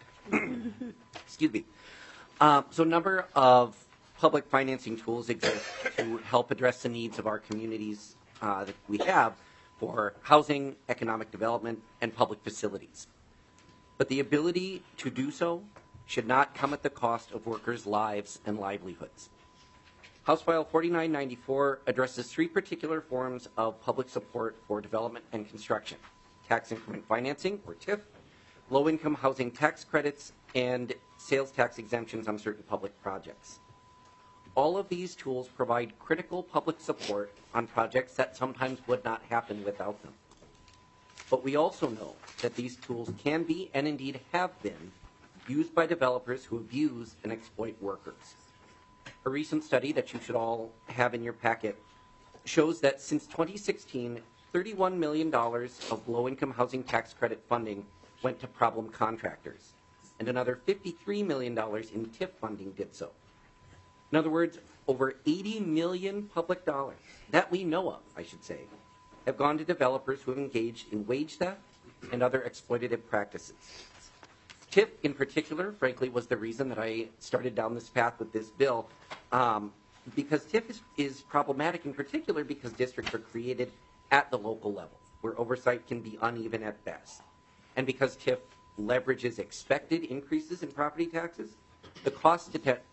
Excuse me. So a number of public financing tools exist to help address the needs of our communities that we have for housing, economic development, and public facilities. But the ability to do so should not come at the cost of workers' lives and livelihoods. House File 4994 addresses three particular forms of public support for development and construction: tax increment financing, or TIF, low-income housing tax credits, and sales tax exemptions on certain public projects. All of these tools provide critical public support on projects that sometimes would not happen without them. But we also know that these tools can be, and indeed have been, used by developers who abuse and exploit workers. A recent study that you should all have in your packet shows that since 2016, $31 million of low-income housing tax credit funding went to problem contractors, and another $53 million in TIF funding did so. In other words, over 80 million public dollars, that we know of, I should say, have gone to developers who have engaged in wage theft and other exploitative practices. TIF, in particular, frankly, was the reason that I started down this path with this bill, because TIF is problematic in particular because districts are created at the local level, where oversight can be uneven at best. And because TIF leverages expected increases in property taxes, the cost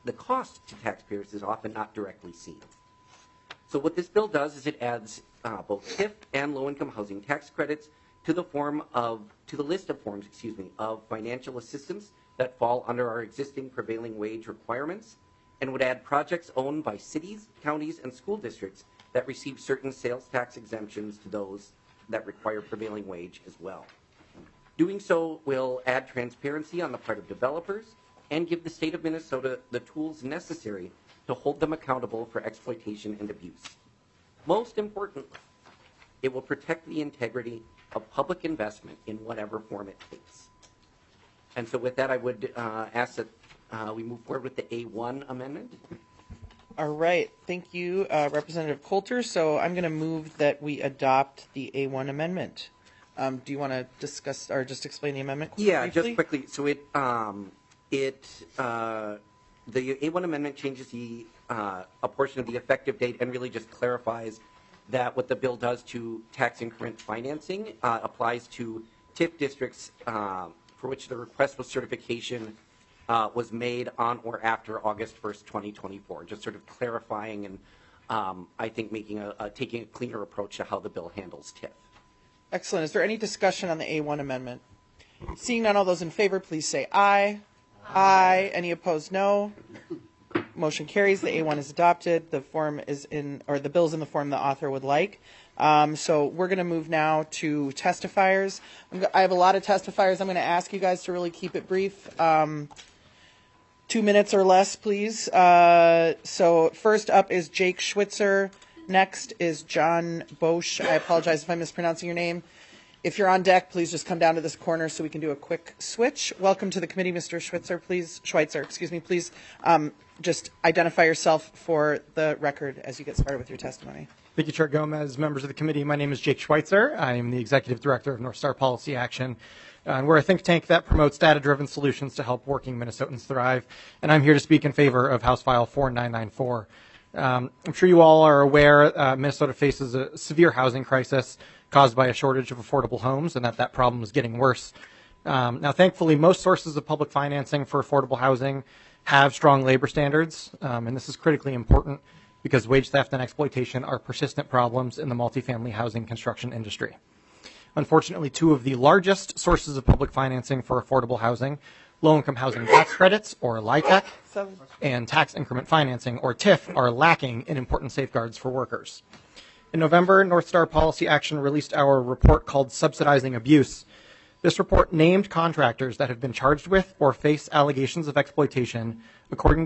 to taxpayers is often not directly seen. So what this bill does is it adds both TIF and low-income housing tax credits to the list of forms, of financial assistance that fall under our existing prevailing wage requirements, and would add projects owned by cities, counties, and school districts that receive certain sales tax exemptions to those that require prevailing wage as well. Doing so will add transparency on the part of developers and give the state of Minnesota the tools necessary to hold them accountable for exploitation and abuse. Most importantly, it will protect the integrity of public investment in whatever form it takes. And so with that, I would ask that we move forward with the A1 amendment. All right. Thank you, Representative Coulter. So I'm going to move that we adopt the A1 amendment. Do you want to discuss or just explain the amendment quickly? Yeah, just quickly. So the A1 amendment changes a portion of the effective date and really just clarifies that what the bill does to tax increment financing applies to TIF districts for which the request for certification was made on or after August 1st, 2024. Just sort of clarifying and I think taking a cleaner approach to how the bill handles TIF. Excellent. Is there any discussion on the A1 amendment? Seeing none, all those in favor, please say aye. Aye. Any opposed, no. Motion carries. The A1 is adopted. The bill is in the form the author would like. So we're going to move now to testifiers. I have a lot of testifiers. I'm going to ask you guys to really keep it brief. 2 minutes or less, please. So first up is Jake Schwitzer. Next is John Bosch. I apologize if I'm mispronouncing your name. If you're on deck, please just come down to this corner so we can do a quick switch. Welcome to the committee, Mr. Schweitzer. Please just identify yourself for the record as you get started with your testimony. Thank you, Chair Gomez. Members of the committee, my name is Jake Schweitzer. I am the Executive Director of North Star Policy Action. And we're a think tank that promotes data-driven solutions to help working Minnesotans thrive. And I'm here to speak in favor of House File 4994. I'm sure you all are aware Minnesota faces a severe housing crisis caused by a shortage of affordable homes, and that problem is getting worse. Now, thankfully, most sources of public financing for affordable housing have strong labor standards, and this is critically important because wage theft and exploitation are persistent problems in the multifamily housing construction industry. Unfortunately, two of the largest sources of public financing for affordable housing low-income housing tax credits, or LIHTC, and tax increment financing, or TIF, are lacking in important safeguards for workers. In November, North Star Policy Action released our report called Subsidizing Abuse. This report named contractors that have been charged with or face allegations of exploitation according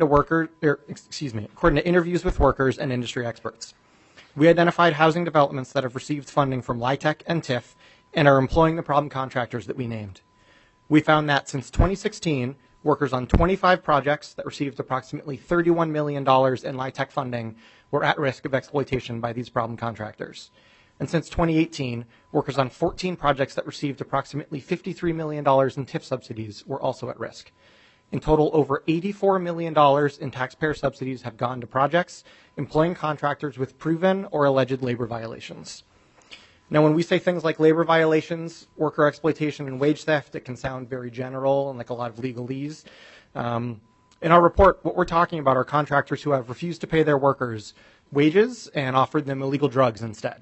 to interviews with workers and industry experts. We identified housing developments that have received funding from LIHTC and TIF and are employing the problem contractors that we named. We found that since 2016, workers on 25 projects that received approximately $31 million in LIHTC funding were at risk of exploitation by these problem contractors. And since 2018, workers on 14 projects that received approximately $53 million in TIF subsidies were also at risk. In total, over $84 million in taxpayer subsidies have gone to projects employing contractors with proven or alleged labor violations. Now, when we say things like labor violations, worker exploitation, and wage theft, it can sound very general and like a lot of legalese. In our report, what we're talking about are contractors who have refused to pay their workers wages and offered them illegal drugs instead,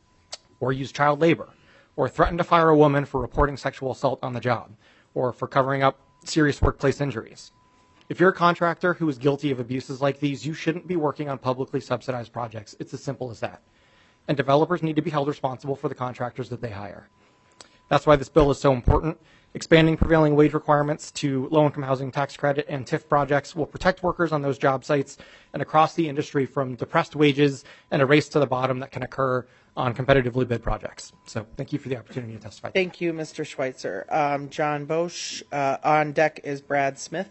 or used child labor, or threatened to fire a woman for reporting sexual assault on the job, or for covering up serious workplace injuries. If you're a contractor who is guilty of abuses like these, you shouldn't be working on publicly subsidized projects. It's as simple as that. And developers need to be held responsible for the contractors that they hire. That's why this bill is so important. Expanding prevailing wage requirements to low-income housing tax credit and TIF projects will protect workers on those job sites and across the industry from depressed wages and a race to the bottom that can occur on competitively bid projects. So thank you for the opportunity to testify. Thank you, Mr. Schweitzer. John Bosch. On deck is Brad Smith.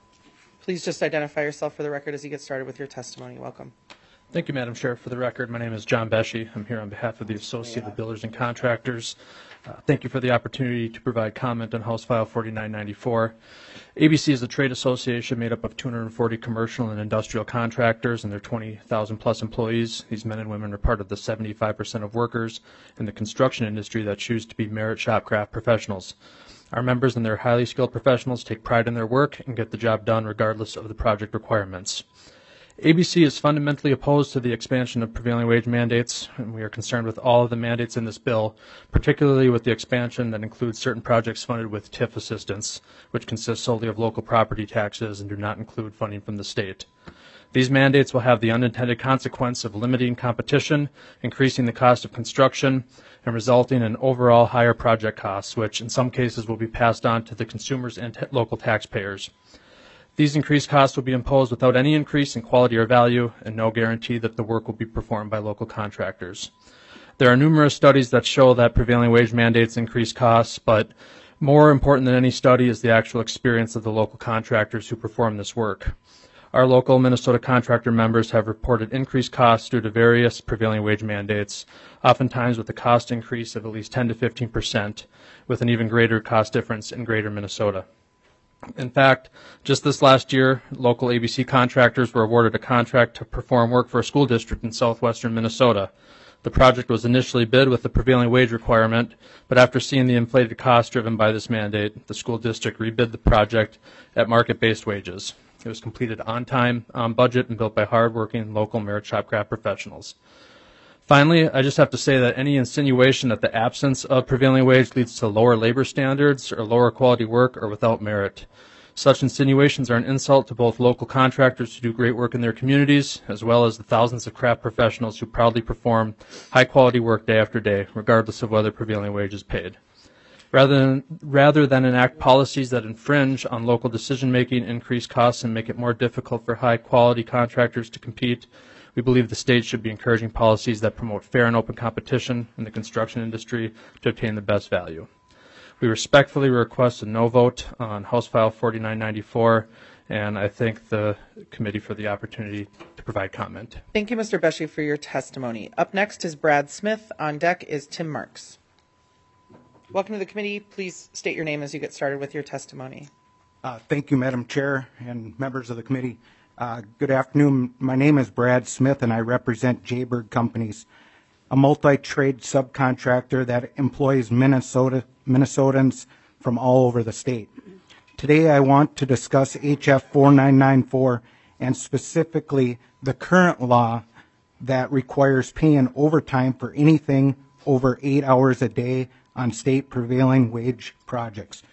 Please just identify yourself for the record as you get started with your testimony. Welcome. Thank you, Madam Chair. For the record, my name is John Beshi. I'm here on behalf of the Associated Builders and Contractors. Thank you for the opportunity to provide comment on House File 4994. ABC is a trade association made up of 240 commercial and industrial contractors and their 20,000 plus employees. These men and women are part of the 75% of workers in the construction industry that choose to be merit shopcraft professionals. Our members and their highly skilled professionals take pride in their work and get the job done regardless of the project requirements. ABC is fundamentally opposed to the expansion of prevailing wage mandates, and we are concerned with all of the mandates in this bill, particularly with the expansion that includes certain projects funded with TIF assistance, which consists solely of local property taxes and do not include funding from the state. These mandates will have the unintended consequence of limiting competition, increasing the cost of construction, and resulting in overall higher project costs, which in some cases will be passed on to the consumers and local taxpayers. These increased costs will be imposed without any increase in quality or value and no guarantee that the work will be performed by local contractors. There are numerous studies that show that prevailing wage mandates increase costs, but more important than any study is the actual experience of the local contractors who perform this work. Our local Minnesota contractor members have reported increased costs due to various prevailing wage mandates, oftentimes with a cost increase of at least 10 to 15%, with an even greater cost difference in greater Minnesota. In fact, just this last year, local ABC contractors were awarded a contract to perform work for a school district in southwestern Minnesota. The project was initially bid with the prevailing wage requirement, but after seeing the inflated costs driven by this mandate, the school district rebid the project at market-based wages. It was completed on time, on budget, and built by hard-working local merit shopcraft professionals. Finally, I just have to say that any insinuation that the absence of prevailing wage leads to lower labor standards or lower quality work are without merit. Such insinuations are an insult to both local contractors who do great work in their communities, as well as the thousands of craft professionals who proudly perform high-quality work day after day, regardless of whether prevailing wage is paid. Rather than enact policies that infringe on local decision-making, increase costs, and make it more difficult for high-quality contractors to compete, we believe the state should be encouraging policies that promote fair and open competition in the construction industry to obtain the best value. We respectfully request a no vote on House File 4994, and I thank the committee for the opportunity to provide comment. Thank you, Mr. Beshi, for your testimony. Up next is Brad Smith. On deck is Tim Marks. Welcome to the committee. Please state your name as you get started with your testimony. Thank you, Madam Chair and members of the committee. Good afternoon. My name is Brad Smith, and I represent Jaybird Companies, a multi-trade subcontractor that employs Minnesotans from all over the state. Today, I want to discuss HF 4994 and specifically the current law that requires paying overtime for anything over 8 hours a day on state prevailing wage projects.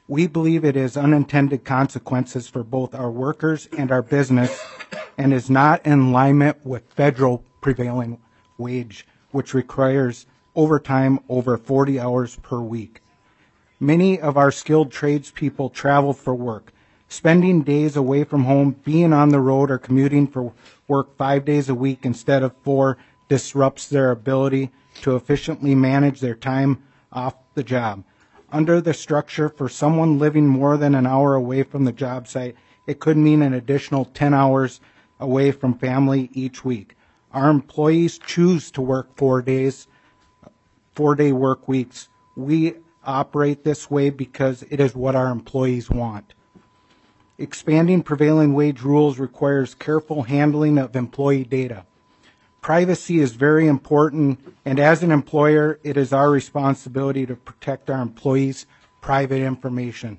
We believe it is unintended consequences for both our workers and our business and is not in alignment with federal prevailing wage, which requires overtime over 40 hours per week. Many of our skilled tradespeople travel for work. Spending days away from home, being on the road, or commuting for work 5 days a week instead of 4 disrupts their ability to efficiently manage their time off the job. Under the structure, for someone living more than an hour away from the job site, it could mean an additional 10 hours away from family each week. Our employees choose to work 4 days, 4-day work weeks. We operate this way because it is what our employees want. Expanding prevailing wage rules requires careful handling of employee data. Privacy is very important, and as an employer, it is our responsibility to protect our employees' private information.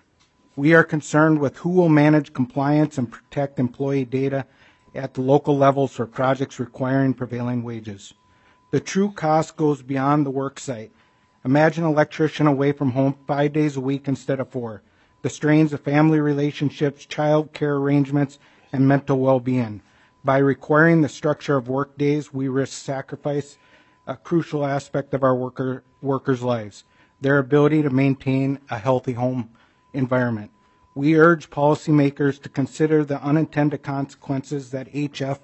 We are concerned with who will manage compliance and protect employee data at the local levels for projects requiring prevailing wages. The true cost goes beyond the work site. Imagine an electrician away from home 5 days a week instead of 4. The strains of family relationships, child care arrangements, and mental well-being. By requiring the structure of work days, we risk sacrifice a crucial aspect of our workers' lives, their ability to maintain a healthy home environment. We urge policymakers to consider the unintended consequences that HF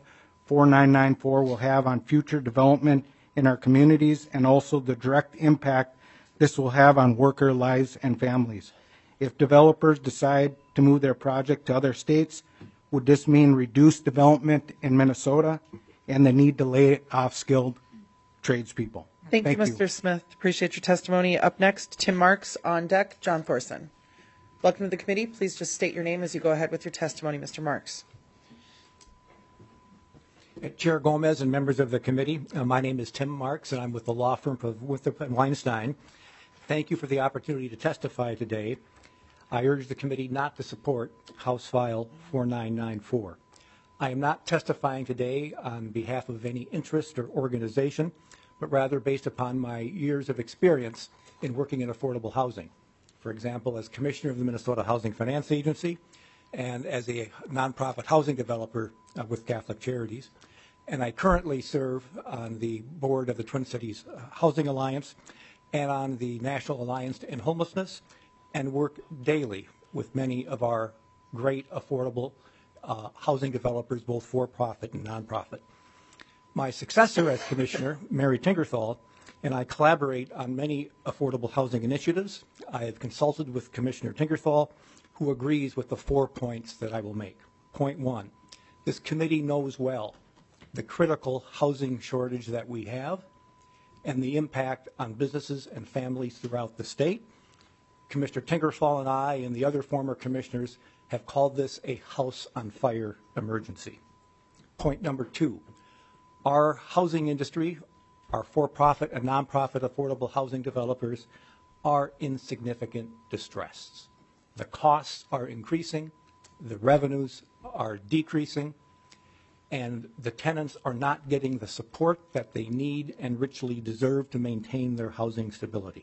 4994 will have on future development in our communities and also the direct impact this will have on worker lives and families. If developers decide to move their project to other states, would this mean reduced development in Minnesota and the need to lay off skilled tradespeople? Thank you, Mr. Smith. Appreciate your testimony. Up next, Tim Marks. On deck, John Thorson. Welcome to the committee. Please just state your name as you go ahead with your testimony, Mr. Marks. Chair Gomez and members of the committee, my name is Tim Marks, and I'm with the law firm of Winthrop and Weinstein. Thank you for the opportunity to testify today. I urge the committee not to support House File 4994. I am not testifying today on behalf of any interest or organization, but rather based upon my years of experience in working in affordable housing. For example, as Commissioner of the Minnesota Housing Finance Agency and as a nonprofit housing developer with Catholic Charities. And I currently serve on the board of the Twin Cities Housing Alliance and on the National Alliance to End Homelessness, and work daily with many of our great affordable housing developers, both for-profit and nonprofit. My successor as commissioner, Mary Tinkerthal, and I collaborate on many affordable housing initiatives. I have consulted with Commissioner Tinkerthal, who agrees with the 4 points that I will make. Point 1, this committee knows well the critical housing shortage that we have and the impact on businesses and families throughout the state. Commissioner Tinkerthal and I and the other former commissioners have called this a house on fire emergency. Point number 2, our housing industry, our for-profit and nonprofit affordable housing developers are in significant distress. The costs are increasing, the revenues are decreasing, and the tenants are not getting the support that they need and richly deserve to maintain their housing stability.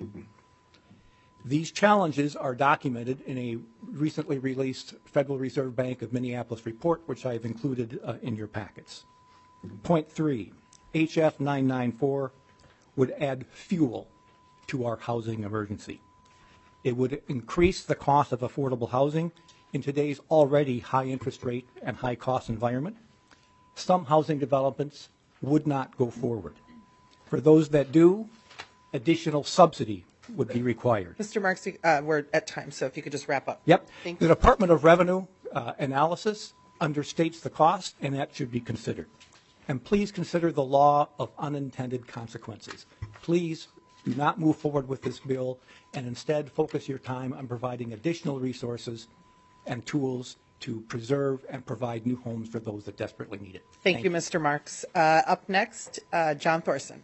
These challenges are documented in a recently released Federal Reserve Bank of Minneapolis report, which I have included in your packets. Point 3, HF 994 would add fuel to our housing emergency. It would increase the cost of affordable housing in today's already high interest rate and high cost environment. Some housing developments would not go forward. For those that do, additional subsidy would be required. Mr. Marks, we're at time, so if you could just wrap up. Yep. Thank The you. Department of Revenue analysis understates the cost, and that should be considered. And please consider the law of unintended consequences. Please do not move forward with this bill, and instead focus your time on providing additional resources and tools to preserve and provide new homes for those that desperately need it. Thank you, Mr. Marks. Up next, John Thorson.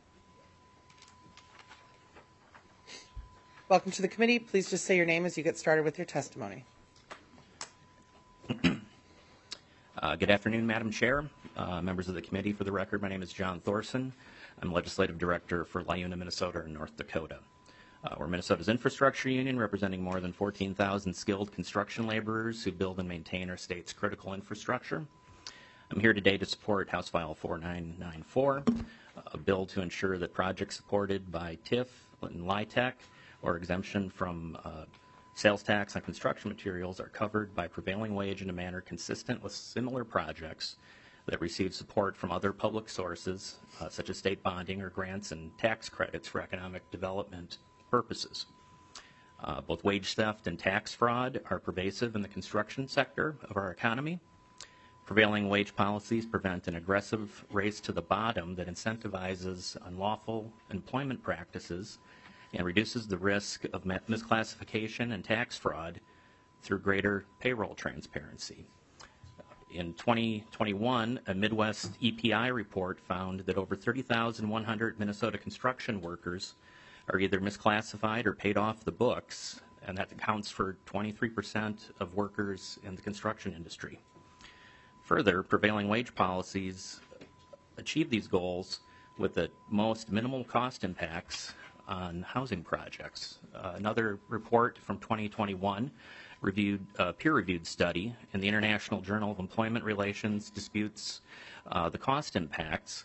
Welcome to the committee. Please just say your name as you get started with your testimony. Good afternoon, Madam Chair, members of the committee. For the record, my name is John Thorson. I'm Legislative Director for LiUNA, Minnesota and North Dakota. We're Minnesota's infrastructure union, representing more than 14,000 skilled construction laborers who build and maintain our state's critical infrastructure. I'm here today to support House File 4994, a bill to ensure that projects supported by TIF and LIHTC or exemption from sales tax on construction materials are covered by prevailing wage in a manner consistent with similar projects that receive support from other public sources, such as state bonding or grants and tax credits for economic development purposes. Both wage theft and tax fraud are pervasive in the construction sector of our economy. Prevailing wage policies prevent an aggressive race to the bottom that incentivizes unlawful employment practices and reduces the risk of misclassification and tax fraud through greater payroll transparency. In 2021, a Midwest EPI report found that over 30,100 Minnesota construction workers are either misclassified or paid off the books, and that accounts for 23% of workers in the construction industry. Further, prevailing wage policies achieve these goals with the most minimal cost impacts on housing projects. Another report from 2021 peer-reviewed study in the International Journal of Employment Relations disputes the cost impacts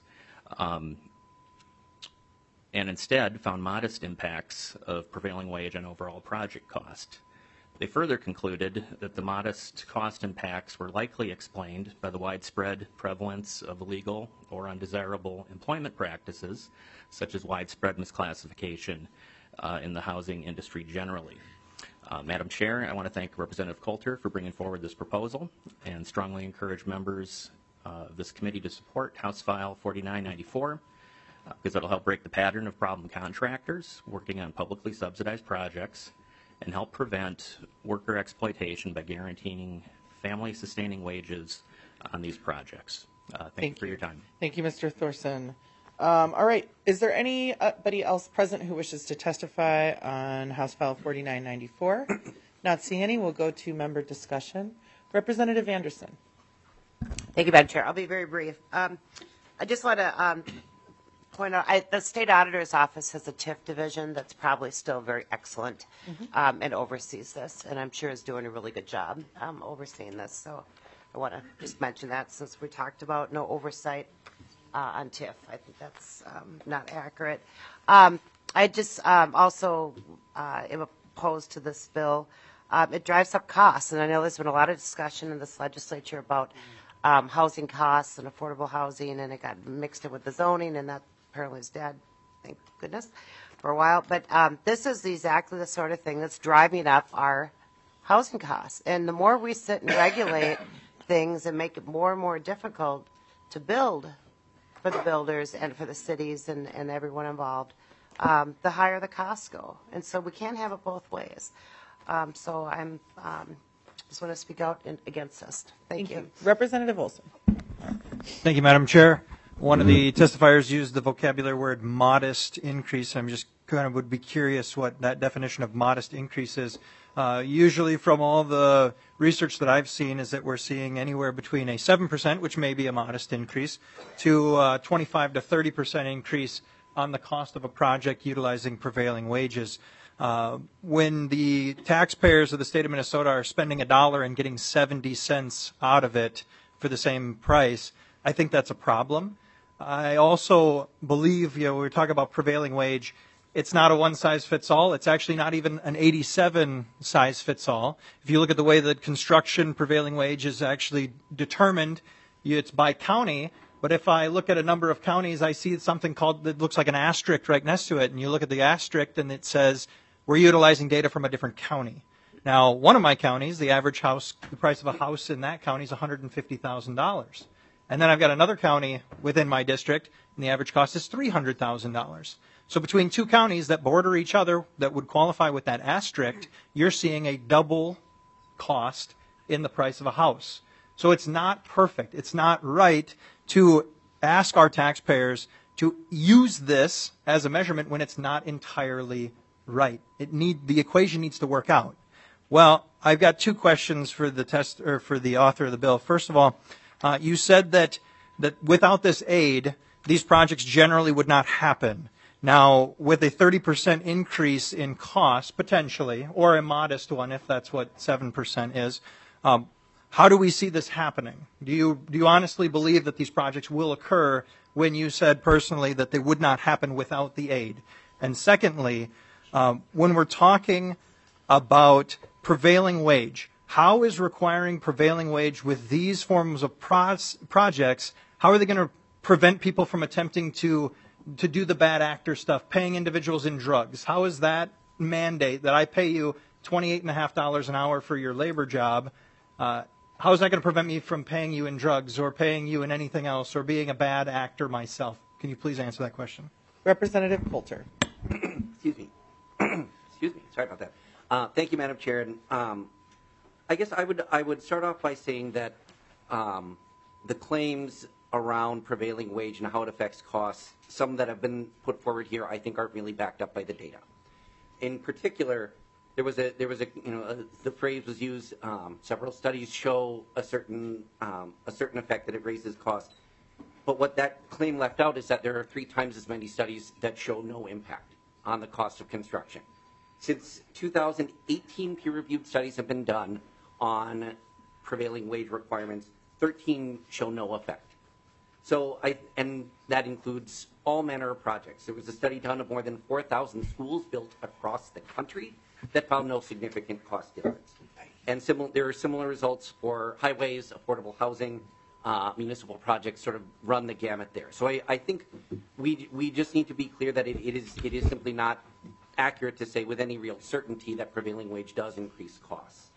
and instead found modest impacts of prevailing wage on overall project cost. They further concluded that the modest cost impacts were likely explained by the widespread prevalence of illegal or undesirable employment practices, such as widespread misclassification in the housing industry generally. Madam Chair, I want to thank Representative Coulter for bringing forward this proposal and strongly encourage members of this committee to support House File 4994 because it will help break the pattern of problem contractors working on publicly subsidized projects and help prevent worker exploitation by guaranteeing family-sustaining wages on these projects. Thank you for your time. Thank you, Mr. Thorson. All right. Is there anybody else present who wishes to testify on House File 4994? Not seeing any. We'll go to member discussion. Representative Anderson. Thank you, Madam Chair. I'll be very brief. I just want to point out, the State Auditor's Office has a TIF division that's probably still very excellent and oversees this, and I'm sure is doing a really good job overseeing this. So I want to just mention that since we talked about no oversight on TIF. I think that's not accurate. I just also am opposed to this bill. It drives up costs, and I know there's been a lot of discussion in this legislature about housing costs and affordable housing, and it got mixed in with the zoning, and that apparently is dead, thank goodness, for a while. But this is exactly the sort of thing that's driving up our housing costs. And the more we sit and regulate things and make it more and more difficult to build for the builders and for the cities and everyone involved, the higher the costs go. And so we can't have it both ways. So I'm just want to speak out against this. Thank you. Representative Olson. Thank you, Madam Chair. One of the testifiers used the vocabulary word modest increase. I'm just kind of would be curious what that definition of modest increase is. Usually from all the research that I've seen is that we're seeing anywhere between a 7%, which may be a modest increase, to 25 to 30% increase on the cost of a project utilizing prevailing wages. When the taxpayers of the state of Minnesota are spending $1 and getting 70 cents out of it for the same price, I think that's a problem. I also believe, we talk about prevailing wage, it's not a one-size-fits-all. It's actually not even an 87-size-fits-all. If you look at the way that construction prevailing wage is actually determined, it's by county. But if I look at a number of counties, I see something called that looks like an asterisk right next to it. And you look at the asterisk and it says, we're utilizing data from a different county. Now, one of my counties, the average house, the price of a house in that county is $150,000. And then I've got another county within my district, and the average cost is $300,000. So between two counties that border each other that would qualify with that asterisk, you're seeing a double cost in the price of a house. So it's not perfect. It's not right to ask our taxpayers to use this as a measurement when it's not entirely right. The equation needs to work out. Well, I've got two questions for the author of the bill. First of all, you said that without this aid, these projects generally would not happen. Now, with a 30% increase in cost, potentially, or a modest one, if that's what 7% is, how do we see this happening? Do you honestly believe that these projects will occur when you said personally that they would not happen without the aid? And secondly, when we're talking about prevailing wage, how is requiring prevailing wage with these forms of projects, how are they going to prevent people from attempting to do the bad actor stuff, paying individuals in drugs? How is that mandate that I pay you $28.50 an hour for your labor job, how is that going to prevent me from paying you in drugs or paying you in anything else or being a bad actor myself? Can you please answer that question? Representative Coulter. Excuse me. Excuse me. Sorry about that. Thank you, Madam Chair. And I guess I would start off by saying that the claims around prevailing wage and how it affects costs, some that have been put forward here, I think aren't really backed up by the data. In particular, there was a the phrase was used. Several studies show a certain effect that it raises costs, but what that claim left out is that there are 3 times as many studies that show no impact on the cost of construction. Since 2018, peer-reviewed studies have been done on prevailing wage requirements. 13 show no effect. So and that includes all manner of projects. There was a study done of more than 4,000 schools built across the country that found no significant cost difference. And there are similar results for highways, affordable housing, municipal projects, sort of run the gamut there. So I think we just need to be clear that it is simply not accurate to say with any real certainty that prevailing wage does increase costs.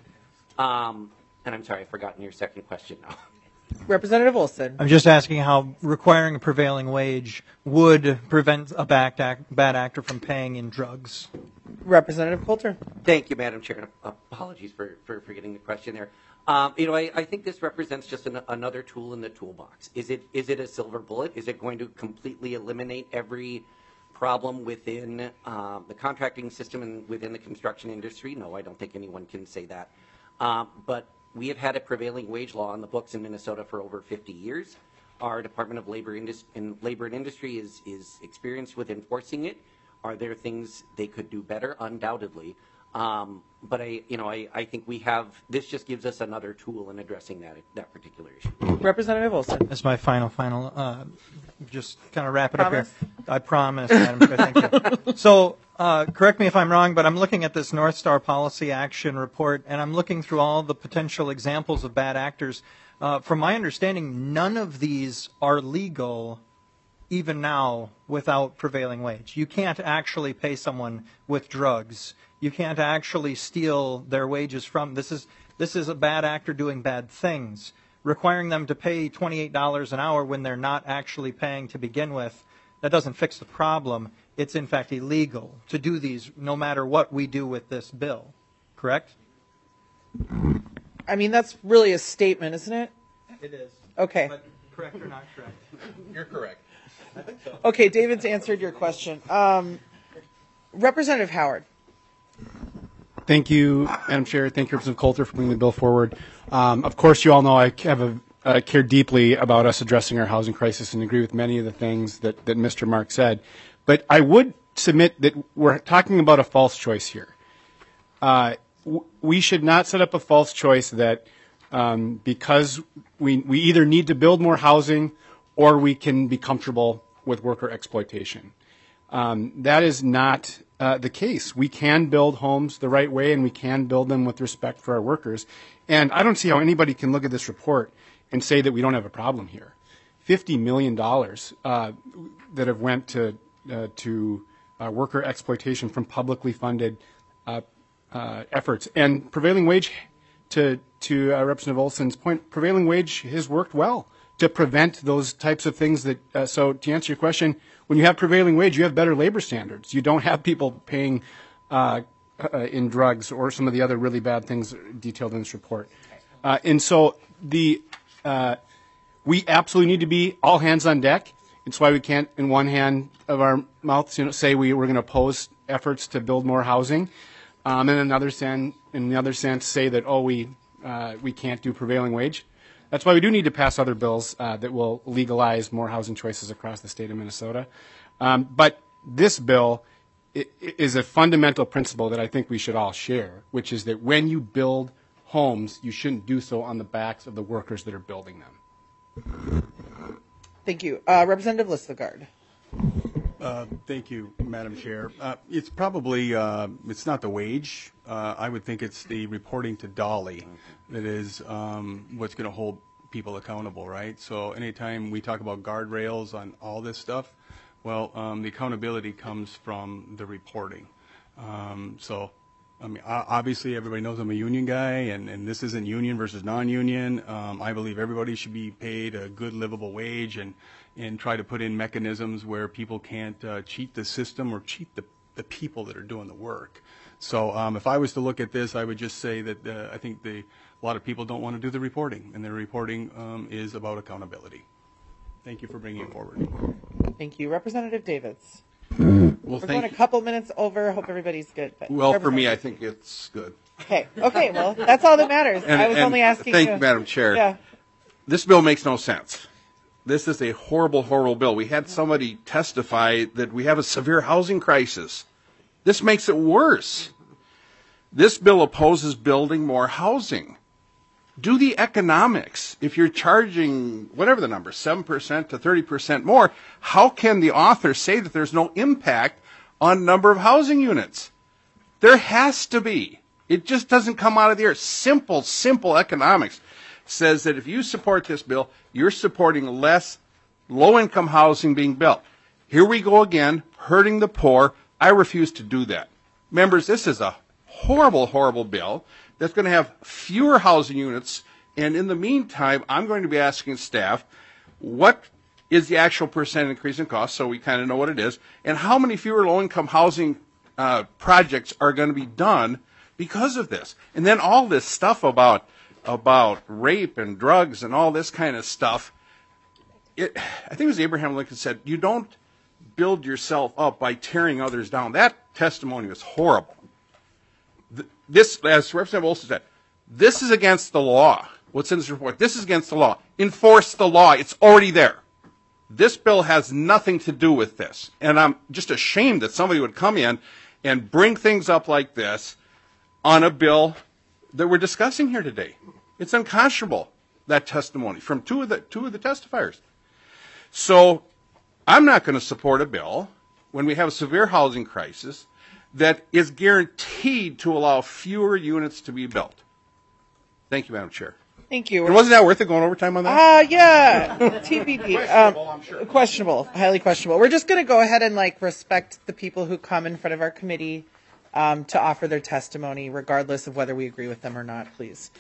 And I'm sorry, I've forgotten your second question now. Representative Olson. I'm just asking how requiring a prevailing wage would prevent a bad actor from paying in drugs. Representative Coulter. Thank you, Madam Chair. Apologies for getting the question there. I think this represents just another tool in the toolbox. Is it a silver bullet? Is it going to completely eliminate every problem within the contracting system and within the construction industry? No, I don't think anyone can say that. But we have had a prevailing wage law on the books in Minnesota for over 50 years. Our Department of Labor and Industry is experienced with enforcing it. Are there things they could do better? Undoubtedly. But I think we have, this just gives us another tool in addressing that particular issue. Representative Olson. That's my final, just kind of wrap it up here. I promise, Madam Chair, thank you. So, correct me if I'm wrong, but I'm looking at this North Star Policy Action Report, and I'm looking through all the potential examples of bad actors. From my understanding, none of these are legal even now without prevailing wage. You can't actually pay someone with drugs. You can't actually steal their wages from. This is a bad actor doing bad things. Requiring them to pay $28 an hour when they're not actually paying to begin with, that doesn't fix the problem. It's in fact illegal to do these no matter what we do with this bill. Correct? I mean, that's really a statement, isn't it? It is. Okay. But correct or not correct? You're correct. I think so. Okay, David's answered your question. Representative Howard. Thank you, Madam Chair. Thank you, Representative Coulter, for bringing the bill forward. Of course, you all know I care deeply about us addressing our housing crisis and agree with many of the things that Mr. Mark said. But I would submit that we're talking about a false choice here. We should not set up a false choice that because we either need to build more housing or we can be comfortable with worker exploitation. That is not the case. We can build homes the right way, and we can build them with respect for our workers. And I don't see how anybody can look at this report and say that we don't have a problem here. $50 million that have went to worker exploitation from publicly funded efforts. And prevailing wage, to Representative Olson's point, prevailing wage has worked well to prevent those types of things that, so to answer your question, when you have prevailing wage, you have better labor standards. You don't have people paying in drugs or some of the other really bad things detailed in this report. And so we absolutely need to be all hands on deck. It's why we can't, in one hand of our mouths, say we're going to oppose efforts to build more housing, and in another sense, say that we can't do prevailing wage. That's why we do need to pass other bills that will legalize more housing choices across the state of Minnesota. But this bill is a fundamental principle that I think we should all share, which is that when you build homes, you shouldn't do so on the backs of the workers that are building them. Thank you. Representative Listagard. Thank you, Madam Chair. It's probably, it's not the wage. I would think it's the reporting to Dolly that is what's going to hold people accountable, right? So anytime we talk about guardrails on all this stuff, well, the accountability comes from the reporting. So, I mean, obviously everybody knows I'm a union guy, and this isn't union versus non-union. I believe everybody should be paid a good livable wage and try to put in mechanisms where people can't cheat the system or cheat the people that are doing the work. So if I was to look at this, I would just say that I think a lot of people don't want to do the reporting, and the reporting is about accountability. Thank you for bringing it forward. Thank you. Representative Davids. Well, We're going a couple minutes over. Hope everybody's good. But well, for me, I think it's good. Okay. Okay. Well, that's all that matters. I was only asking. Thank you, Madam Chair. Yeah. This bill makes no sense. This is a horrible, horrible bill. We had somebody testify that we have a severe housing crisis. This makes it worse. This bill opposes building more housing. Do the economics. If you're charging whatever the number, 7% to 30% more, how can the author say that there's no impact on number of housing units? There has to be. It just doesn't come out of the air. Simple, simple economics says that if you support this bill, you're supporting less low-income housing being built. Here we go again, hurting the poor. I refuse to do that. Members, this is a horrible, horrible bill that's going to have fewer housing units. And in the meantime, I'm going to be asking staff, what is the actual percent increase in cost, so we kind of know what it is, and how many fewer low-income housing projects are going to be done because of this? And then all this stuff about rape and drugs and all this kind of stuff, I think it was Abraham Lincoln said, you don't build yourself up by tearing others down. That testimony was horrible. This, as Representative Olson said, this is against the law. What's in this report? This is against the law. Enforce the law. It's already there. This bill has nothing to do with this. And I'm just ashamed that somebody would come in and bring things up like this on a bill that we're discussing here today. It's unconscionable, that testimony from two of the testifiers. So I'm not going to support a bill when we have a severe housing crisis that is guaranteed to allow fewer units to be built. Thank you, Madam Chair. Thank you. And wasn't that worth it going overtime on that? Yeah. TBD. Questionable, I'm sure. Questionable. Highly questionable. We're just going to go ahead and respect the people who come in front of our committee to offer their testimony, regardless of whether we agree with them or not, please.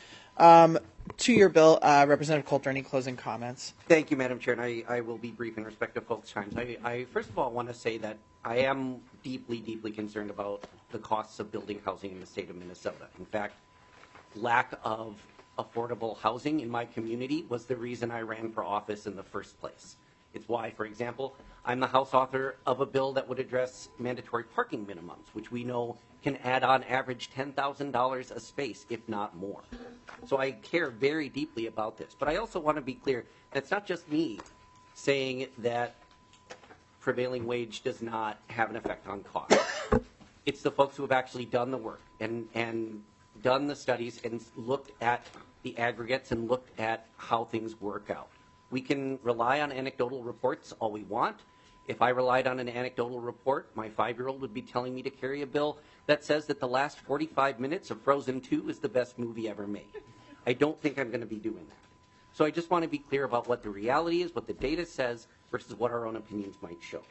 To your bill, Representative Coulter, any closing comments? Thank you, Madam Chair, and I will be brief in respect of folks' times. I first of all want to say that I am deeply, deeply concerned about the costs of building housing in the state of Minnesota. In fact, lack of affordable housing in my community was the reason I ran for office in the first place. It's why, for example, I'm the House author of a bill that would address mandatory parking minimums, which we know can add on average $10,000 a space, if not more. So I care very deeply about this. But I also want to be clear that it's not just me saying that prevailing wage does not have an effect on cost. It's the folks who have actually done the work and done the studies and looked at the aggregates and looked at how things work out. We can rely on anecdotal reports all we want. If I relied on an anecdotal report, my 5-year-old would be telling me to carry a bill that says that the last 45 minutes of Frozen 2 is the best movie ever made. I don't think I'm going to be doing that. So I just want to be clear about what the reality is, what the data says, versus what our own opinions might show.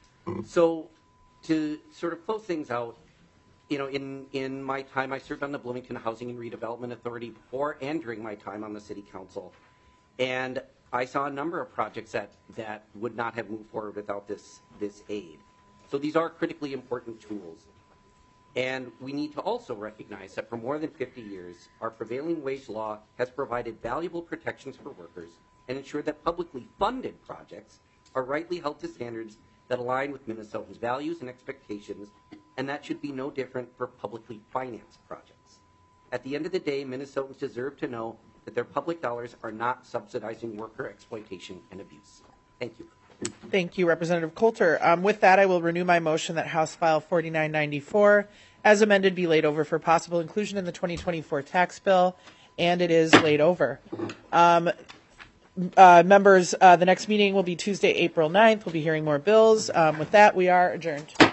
So to sort of close things out, you know, in my time, I served on the Bloomington Housing and Redevelopment Authority before and during my time on the City Council. And I saw a number of projects that would not have moved forward without this aid. So these are critically important tools. And we need to also recognize that for more than 50 years, our prevailing wage law has provided valuable protections for workers and ensured that publicly funded projects are rightly held to standards that align with Minnesotans' values and expectations, and that should be no different for publicly financed projects. At the end of the day, Minnesotans deserve to know that their public dollars are not subsidizing worker exploitation and abuse. Thank you. Thank you, Representative Coulter. With that, I will renew my motion that House File 4994, as amended, be laid over for possible inclusion in the 2024 tax bill, and it is laid over. Members, the next meeting will be Tuesday, April 9th. We'll be hearing more bills. With that, we are adjourned.